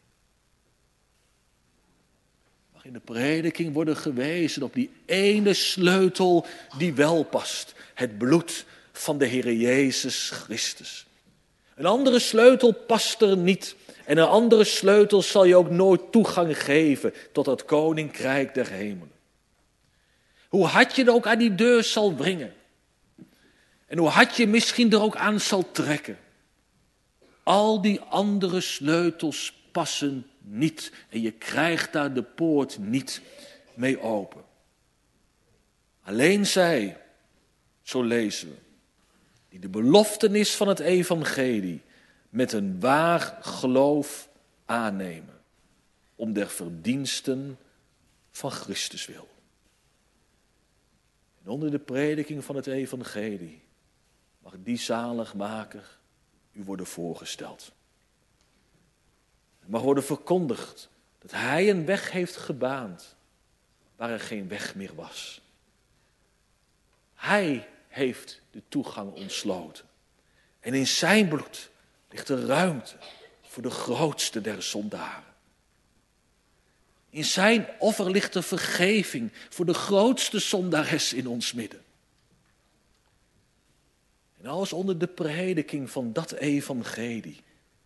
Mag in de prediking worden gewezen op die ene sleutel die wel past. Het bloed van de Heere Jezus Christus. Een andere sleutel past er niet. En een andere sleutel zal je ook nooit toegang geven tot het koninkrijk der hemelen. Hoe hard je er ook aan die deur zal wringen. En hoe hard je misschien er ook aan zal trekken. Al die andere sleutels passen niet. En je krijgt daar de poort niet mee open. Alleen zij, zo lezen we, die de beloftenis van het evangelie met een waar geloof aannemen, om der verdiensten van Christus wil. En onder de prediking van het evangelie mag die zaligmaker u worden voorgesteld. Het mag worden verkondigd dat hij een weg heeft gebaand waar er geen weg meer was. Hij heeft de toegang ontsloten. En in zijn bloed ligt er ruimte voor de grootste der zondaren. In zijn offer ligt de vergeving voor de grootste zondares in ons midden. En als onder de prediking van dat evangelie,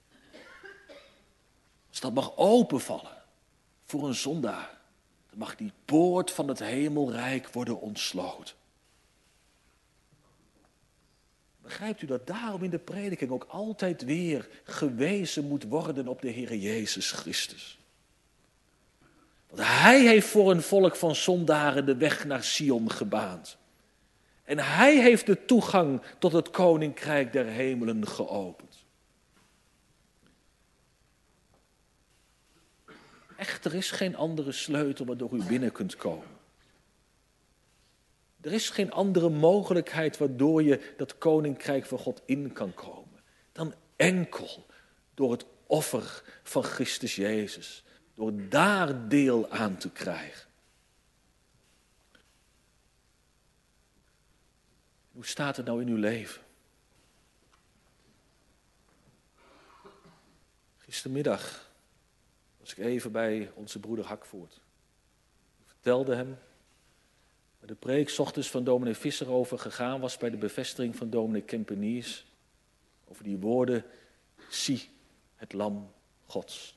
als dat mag openvallen voor een zondaar, dan mag die poort van het hemelrijk worden ontsloten. Begrijpt u dat daarom in de prediking ook altijd weer gewezen moet worden op de Heer Jezus Christus? Want hij heeft voor een volk van zondaren de weg naar Sion gebaand. En hij heeft de toegang tot het koninkrijk der hemelen geopend. Echter is geen andere sleutel waardoor u binnen kunt komen. Er is geen andere mogelijkheid waardoor je dat koninkrijk van God in kan komen. Dan enkel door het offer van Christus Jezus. Door daar deel aan te krijgen. Hoe staat het nou in uw leven? Gistermiddag was ik even bij onze broeder Hakvoort. Ik vertelde hem waar de preek 's ochtends van dominee Visser over gegaan was bij de bevestiging van dominee Kempeniers. Over die woorden, zie het lam Gods.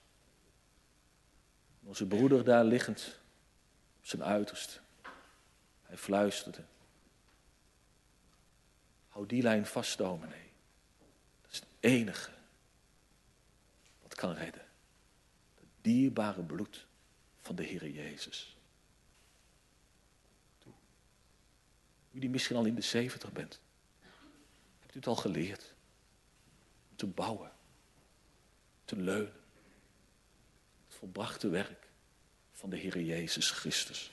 Onze broeder daar liggend op zijn uiterste. Hij fluisterde. Hou die lijn vast, dominee. Dat is het enige wat kan redden. Het dierbare bloed van de Heer Jezus. U die misschien al in de 70 bent. Hebt u het al geleerd? Om te bouwen. Te leunen. Het volbrachte werk van de Heer Jezus Christus.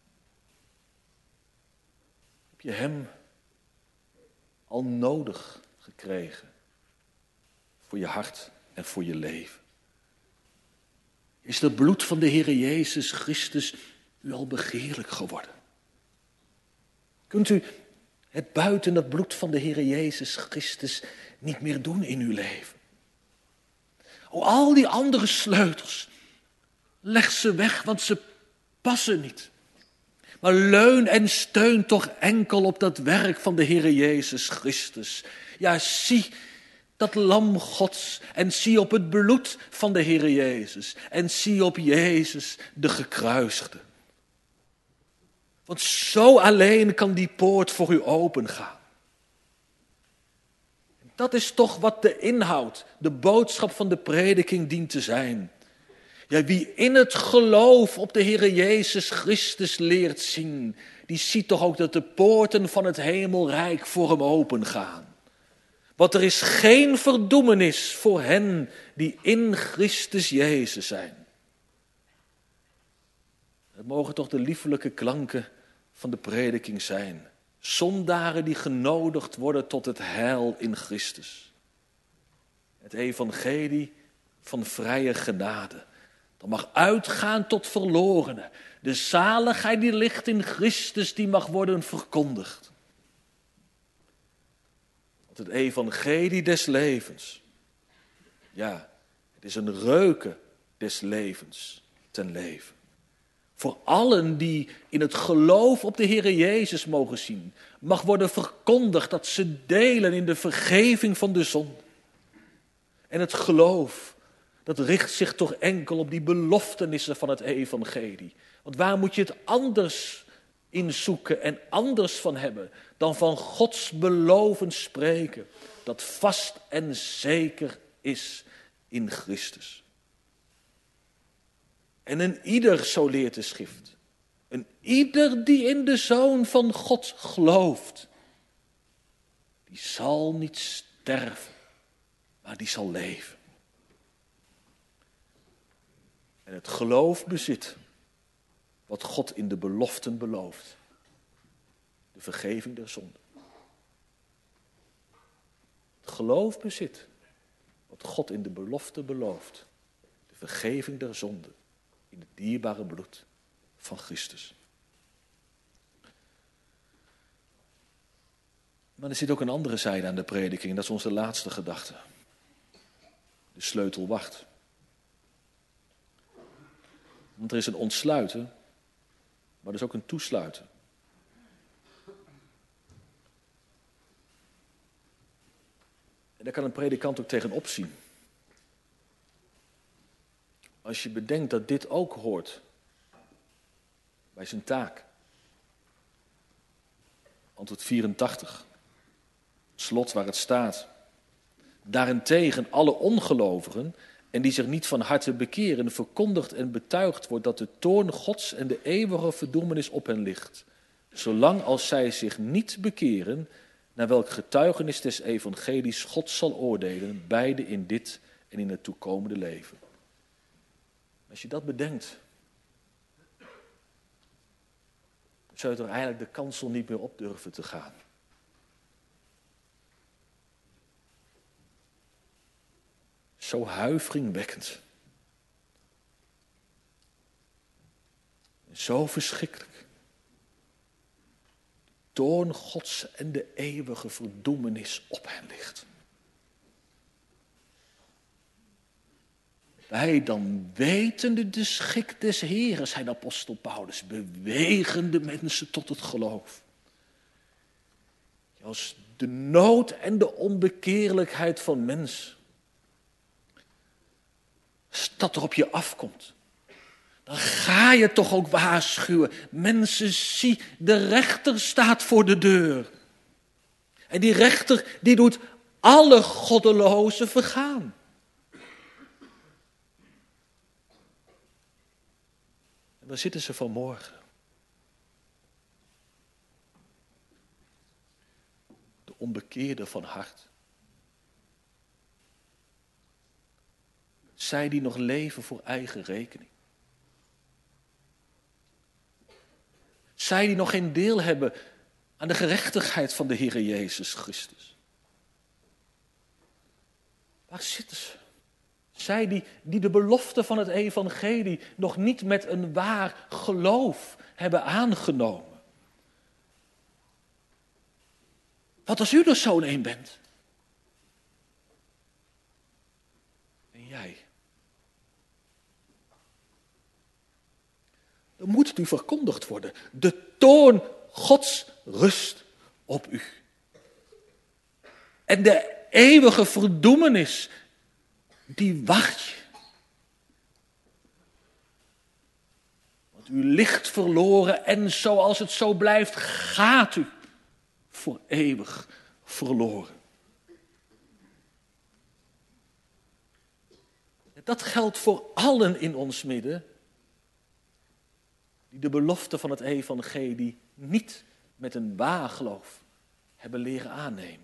Heb je hem al nodig gekregen voor je hart en voor je leven? Is het bloed van de Heer Jezus Christus u al begeerlijk geworden? Kunt u het buiten het bloed van de Heer Jezus Christus niet meer doen in uw leven? Oh, al die andere sleutels, leg ze weg, want ze passen niet. Maar leun en steun toch enkel op dat werk van de Heer Jezus Christus. Ja, zie dat lam Gods en zie op het bloed van de Heer Jezus. En zie op Jezus de gekruisigde. Want zo alleen kan die poort voor u opengaan. Dat is toch wat de inhoud, de boodschap van de prediking dient te zijn. Ja, wie in het geloof op de Heer Jezus Christus leert zien, die ziet toch ook dat de poorten van het hemelrijk voor hem opengaan. Want er is geen verdoemenis voor hen die in Christus Jezus zijn. Het mogen toch de liefelijke klanken van de prediking zijn. Zondaren die genodigd worden tot het heil in Christus. Het evangelie van vrije genade. Dat mag uitgaan tot verlorenen. De zaligheid die ligt in Christus, die mag worden verkondigd. Want het evangelie des levens. Ja, het is een reuken des levens ten leven. Voor allen die in het geloof op de Heer Jezus mogen zien, mag worden verkondigd dat ze delen in de vergeving van de zonde. En het geloof, dat richt zich toch enkel op die beloftenissen van het evangelie. Want waar moet je het anders in zoeken en anders van hebben dan van Gods beloven spreken, dat vast en zeker is in Christus. En een ieder, zo leert de schrift, een ieder die in de Zoon van God gelooft, die zal niet sterven, maar die zal leven. En het geloof bezit wat God in de beloften belooft. De vergeving der zonde. Het geloof bezit wat God in de beloften belooft. De vergeving der zonde in het dierbare bloed van Christus. Maar er zit ook een andere zijde aan de prediking. Dat is onze laatste gedachte. De sleutel wacht. Want er is een ontsluiten, maar er is ook een toesluiten. En daar kan een predikant ook tegenop zien. Als je bedenkt dat dit ook hoort bij zijn taak. Antwoord 84. Slot waar het staat. Daarentegen alle ongelovigen en die zich niet van harte bekeren, verkondigd en betuigd wordt dat de toorn Gods en de eeuwige verdoemenis op hen ligt. Zolang als zij zich niet bekeren, naar welk getuigenis des evangelies God zal oordelen, beide in dit en in het toekomende leven. Als je dat bedenkt, zou je er eigenlijk de kansel niet meer op durven te gaan. Zo huiveringwekkend. Zo verschrikkelijk. De toorn Gods en de eeuwige verdoemenis op hen ligt. Wij dan wetende de schik des Heren, zei apostel Paulus, bewegen de mensen tot het geloof. Als de nood en de onbekeerlijkheid van mens, als dat er op je afkomt, dan ga je toch ook waarschuwen. Mensen, zie, de rechter staat voor de deur. En die rechter, die doet alle goddelozen vergaan. En waar zitten ze vanmorgen? De onbekeerden van hart. Zij die nog leven voor eigen rekening. Zij die nog geen deel hebben aan de gerechtigheid van de Heere Jezus Christus. Waar zitten ze? Zij die de belofte van het evangelie nog niet met een waar geloof hebben aangenomen. Wat als u er zo'n een bent? En jij? Dan moet het u verkondigd worden. De toorn Gods rust op u. En de eeuwige verdoemenis, die wacht je. Want u ligt verloren en zoals het zo blijft, gaat u voor eeuwig verloren. Dat geldt voor allen in ons midden die de belofte van het evangelie niet met een waar geloof hebben leren aannemen.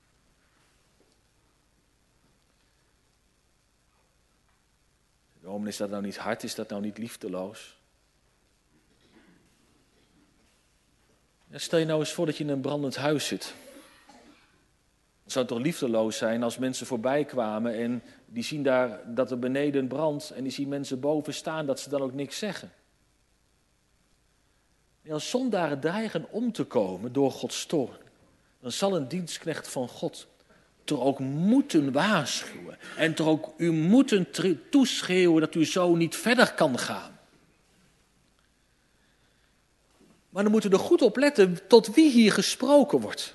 Dominee, is dat nou niet hard? Is dat nou niet liefdeloos? Ja, stel je nou eens voor dat je in een brandend huis zit. Het zou toch liefdeloos zijn als mensen voorbij kwamen en die zien daar dat er beneden brandt en die zien mensen boven staan, dat ze dan ook niks zeggen. En als zondaren dreigen om te komen door Gods toorn, dan zal een dienstknecht van God toch ook moeten waarschuwen en toch ook u moeten toeschreeuwen dat u zo niet verder kan gaan. Maar dan moeten we er goed op letten tot wie hier gesproken wordt.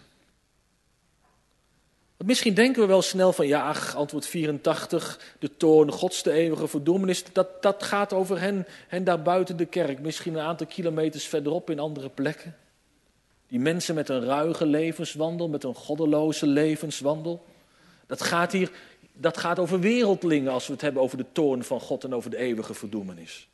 Want misschien denken we wel snel van ja, antwoord 84, de toorn Gods, de eeuwige verdoemenis, dat gaat over hen daar buiten de kerk, misschien een aantal kilometers verderop in andere plekken. Die mensen met een ruige levenswandel, met een goddeloze levenswandel. Dat gaat over wereldlingen als we het hebben over de toorn van God en over de eeuwige verdoemenis.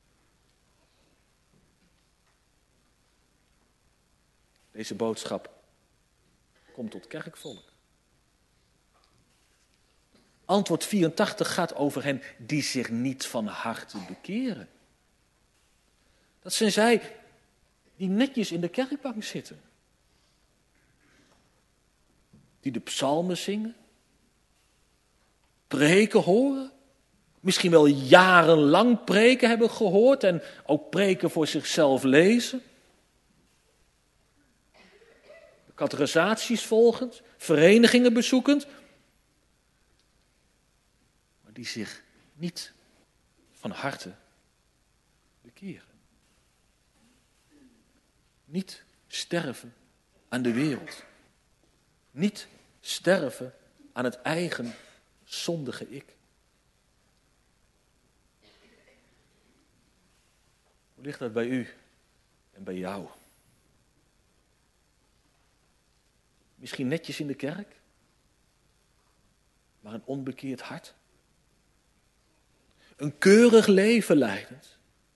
Deze boodschap komt tot kerkvolk. Antwoord 84 gaat over hen die zich niet van harte bekeren. Dat zijn zij die netjes in de kerkbank zitten. Die de psalmen zingen. Preken horen. Misschien wel jarenlang preken hebben gehoord en ook preken voor zichzelf lezen. Catechisaties volgend, verenigingen bezoekend. Maar die zich niet van harte bekeren. Niet sterven aan de wereld. Niet sterven aan het eigen zondige ik. Hoe ligt dat bij u en bij jou? Misschien netjes in de kerk, maar een onbekeerd hart. Een keurig leven leidend,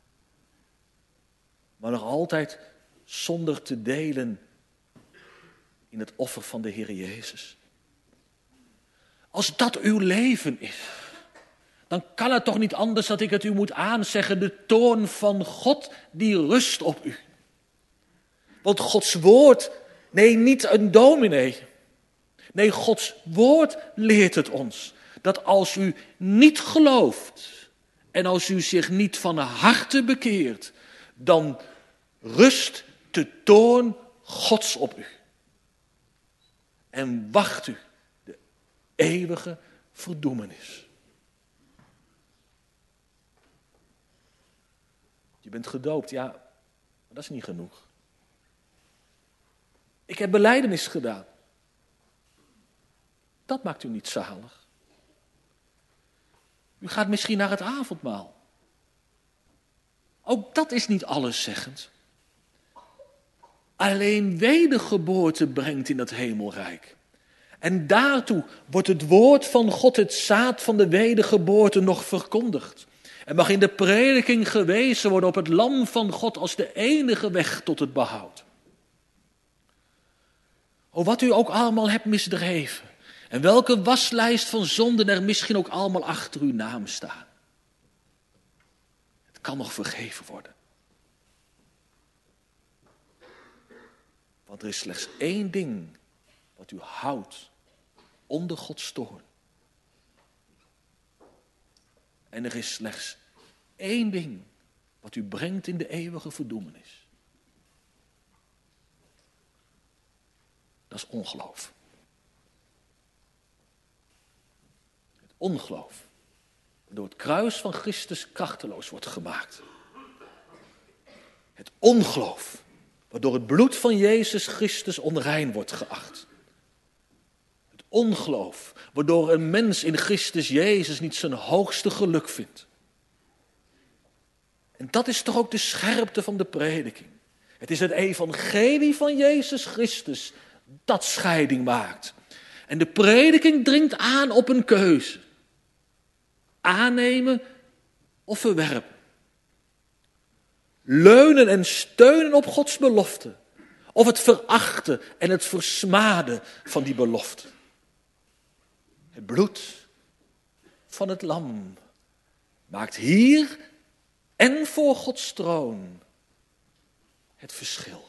maar nog altijd zonder te delen in het offer van de Heer Jezus. Als dat uw leven is, dan kan het toch niet anders dat ik het u moet aanzeggen. De toorn van God die rust op u. Want Gods woord, nee, niet een dominee. Nee, Gods woord leert het ons. Dat als u niet gelooft en als u zich niet van harte bekeert, dan rust de toorn Gods op u. En wacht u de eeuwige verdoemenis. Je bent gedoopt, ja, maar dat is niet genoeg. Ik heb belijdenis gedaan. Dat maakt u niet zalig. U gaat misschien naar het avondmaal. Ook dat is niet alleszeggend. Alleen wedergeboorte brengt in het hemelrijk. En daartoe wordt het woord van God, het zaad van de wedergeboorte, nog verkondigd. En mag in de prediking gewezen worden op het lam van God als de enige weg tot het behoud. O, wat u ook allemaal hebt misdreven. En welke waslijst van zonden er misschien ook allemaal achter uw naam staan. Het kan nog vergeven worden. Want er is slechts één ding wat u houdt onder Gods toorn. En er is slechts één ding wat u brengt in de eeuwige verdoemenis. Dat is ongeloof. Het ongeloof. Door het kruis van Christus krachteloos wordt gemaakt. Het ongeloof. Waardoor het bloed van Jezus Christus onrein wordt geacht. Het ongeloof. Waardoor een mens in Christus Jezus niet zijn hoogste geluk vindt. En dat is toch ook de scherpte van de prediking. Het is het evangelie van Jezus Christus dat scheiding maakt. En de prediking dringt aan op een keuze. Aannemen of verwerpen. Leunen en steunen op Gods belofte. Of het verachten en het versmaden van die belofte. Het bloed van het lam maakt hier en voor Gods troon het verschil.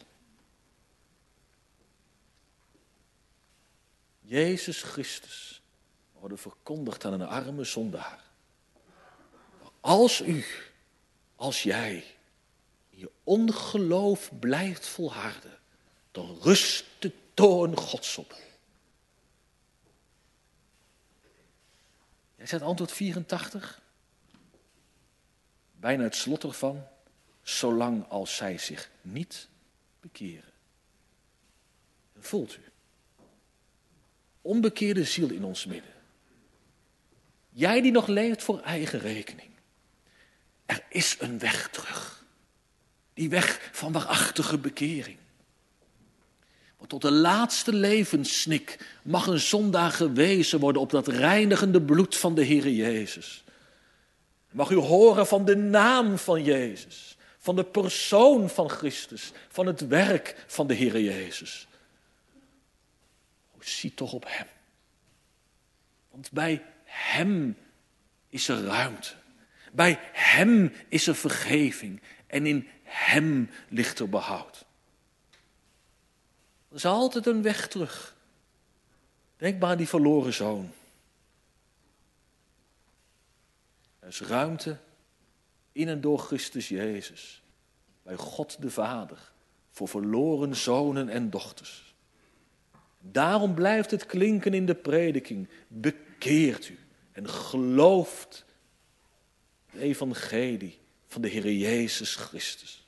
Jezus Christus wordt verkondigd aan een arme zondaar. Als u, als jij, in je ongeloof blijft volharden, dan rust de toorn Gods op. Jij zegt antwoord 84. Bijna het slot ervan. Zolang als zij zich niet bekeren. Voelt u. Onbekeerde ziel in ons midden. Jij die nog leeft voor eigen rekening. Er is een weg terug. Die weg van waarachtige bekering. Want tot de laatste levenssnik mag een zondaar gewezen worden op dat reinigende bloed van de Heere Jezus. Mag u horen van de naam van Jezus. Van de persoon van Christus. Van het werk van de Heere Jezus. Zie toch op hem. Want bij hem is er ruimte. Bij hem is er vergeving. En in hem ligt er behoud. Er is altijd een weg terug. Denk maar aan die verloren zoon. Er is ruimte in en door Christus Jezus. Bij God de Vader. Voor verloren zonen en dochters. Daarom blijft het klinken in de prediking. Bekeert u en gelooft het evangelie van de Heer Jezus Christus.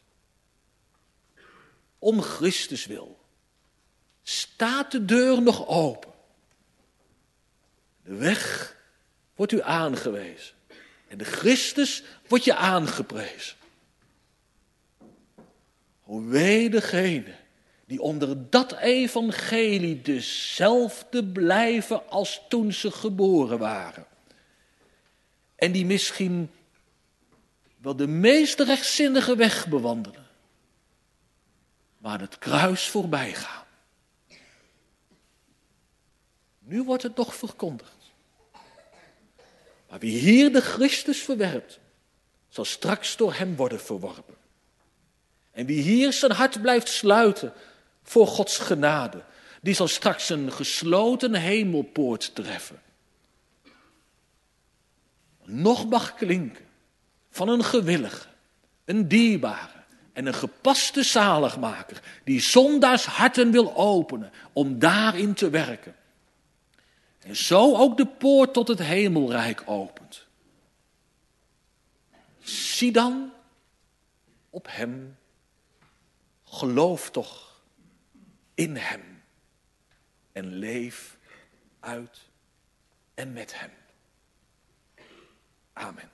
Om Christus wil staat de deur nog open. De weg wordt u aangewezen. En de Christus wordt je aangeprezen. O wee degene die onder dat evangelie dezelfde blijven als toen ze geboren waren. En die misschien wel de meest rechtzinnige weg bewandelen. Maar aan het kruis voorbij gaan. Nu wordt het nog verkondigd. Maar wie hier de Christus verwerpt, zal straks door hem worden verworpen. En wie hier zijn hart blijft sluiten voor Gods genade, die zal straks een gesloten hemelpoort treffen. Nog mag klinken van een gewillige, een dierbare en een gepaste zaligmaker, die zondaars harten wil openen om daarin te werken. En zo ook de poort tot het hemelrijk opent. Zie dan op hem, geloof toch in hem en leef uit en met hem. Amen.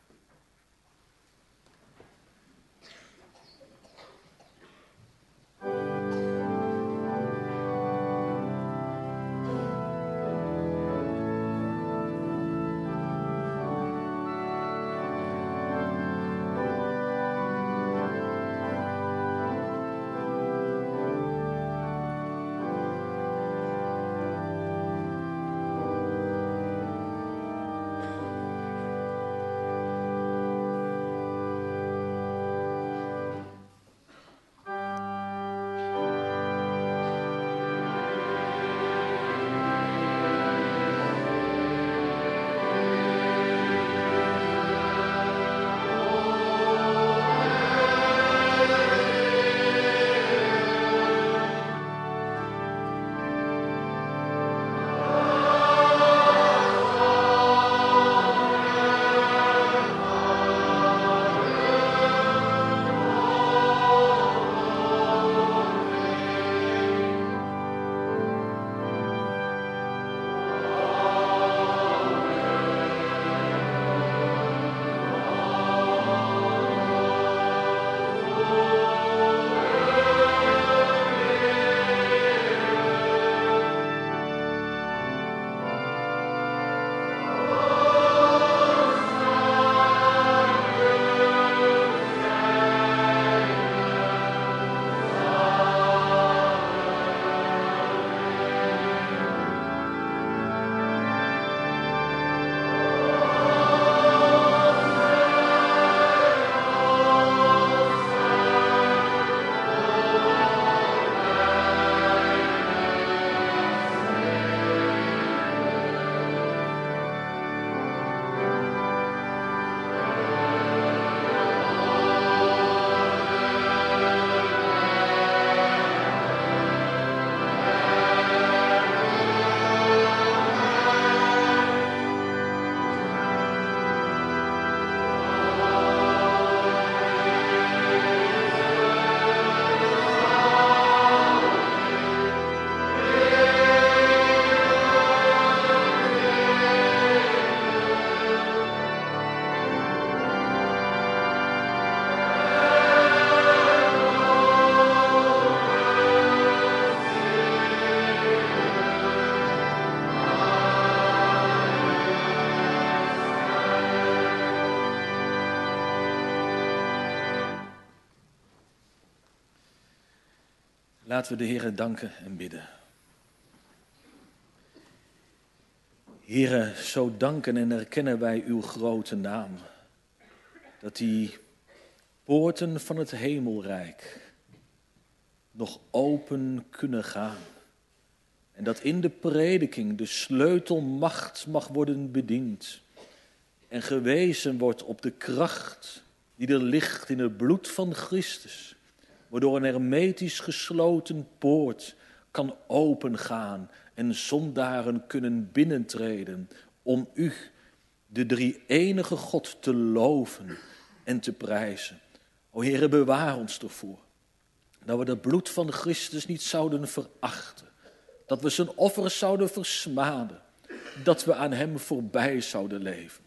Laten we de Heere danken en bidden. Heere, zo danken en erkennen wij uw grote naam. Dat die poorten van het hemelrijk nog open kunnen gaan. En dat in de prediking de sleutelmacht mag worden bediend. En gewezen wordt op de kracht die er ligt in het bloed van Christus. Waardoor een hermetisch gesloten poort kan opengaan en zondaren kunnen binnentreden om u, de drie-enige God, te loven en te prijzen. O Heere, bewaar ons ervoor. Dat we het bloed van Christus niet zouden verachten. Dat we zijn offers zouden versmaden. Dat we aan hem voorbij zouden leven.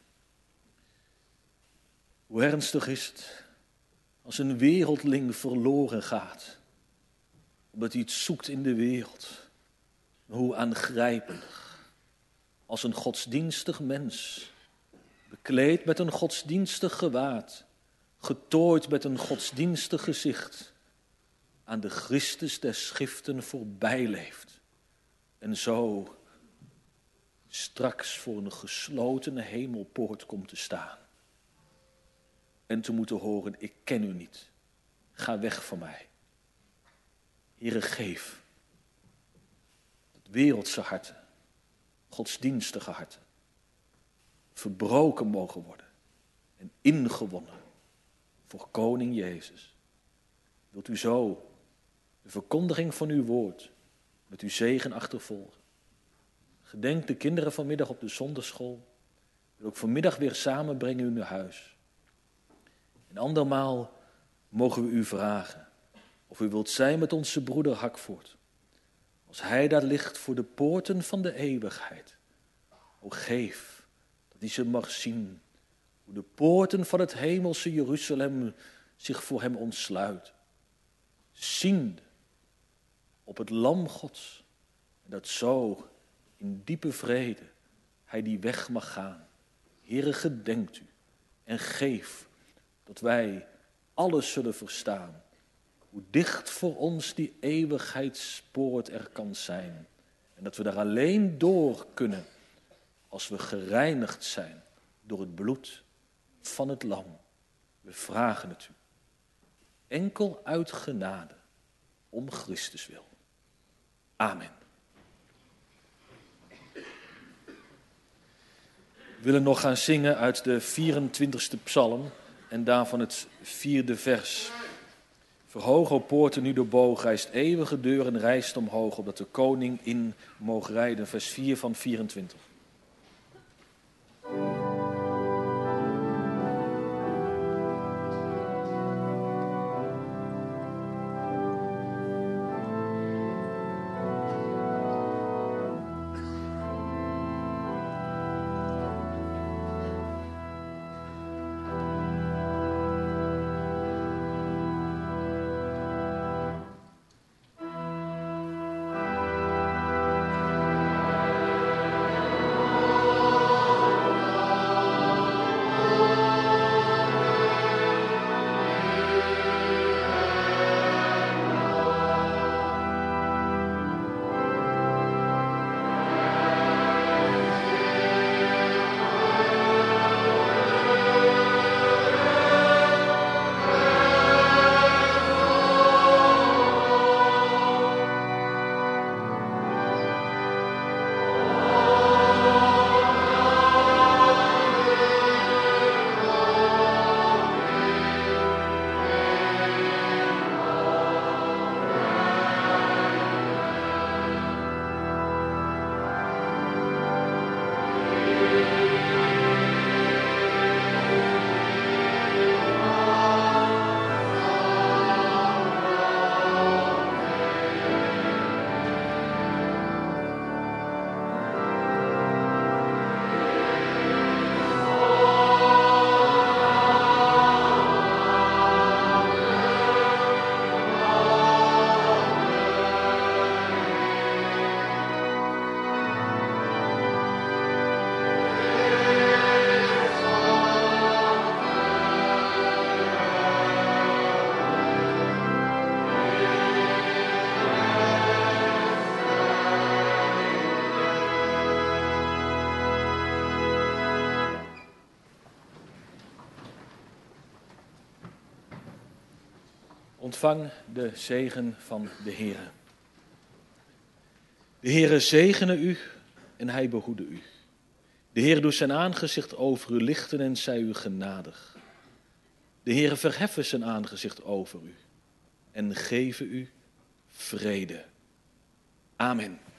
Hoe ernstig is het als een wereldling verloren gaat. Omdat hij iets zoekt in de wereld. Hoe aangrijpelijk. Als een godsdienstig mens, bekleed met een godsdienstig gewaad, getooid met een godsdienstig gezicht, aan de Christus des Schriften voorbij leeft. En zo straks voor een gesloten hemelpoort komt te staan. En te moeten horen, ik ken u niet. Ga weg van mij. Heere, geef dat wereldse harten, godsdienstige harten, verbroken mogen worden en ingewonnen voor Koning Jezus. Wilt u zo de verkondiging van uw woord met uw zegen achtervolgen? Gedenk de kinderen vanmiddag op de zondagschool. Wil ook vanmiddag weer samenbrengen in uw huis. En andermaal mogen we u vragen of u wilt zijn met onze broeder Hakvoort. Als hij daar ligt voor de poorten van de eeuwigheid. O geef dat hij ze mag zien. Hoe de poorten van het hemelse Jeruzalem zich voor hem ontsluiten. Ziende op het lam Gods. En dat zo in diepe vrede hij die weg mag gaan. Heere, gedenkt u en geef dat wij alles zullen verstaan. Hoe dicht voor ons die eeuwigheidspoort er kan zijn. En dat we daar alleen door kunnen als we gereinigd zijn door het bloed van het lam. We vragen het u. Enkel uit genade, om Christus wil. Amen. We willen nog gaan zingen uit de 24e psalm en daarvan het 4e vers. Verhoog, o poorten, nu de boog, rijst eeuwige deuren, rijst omhoog, opdat de koning in moog rijden. Vers 4 van 24. Ontvang de zegen van de Heere. De Heere zegene u en hij behoede u. De Heere doet zijn aangezicht over u lichten en zij u genadig. De Heere verheffe zijn aangezicht over u en geven u vrede. Amen.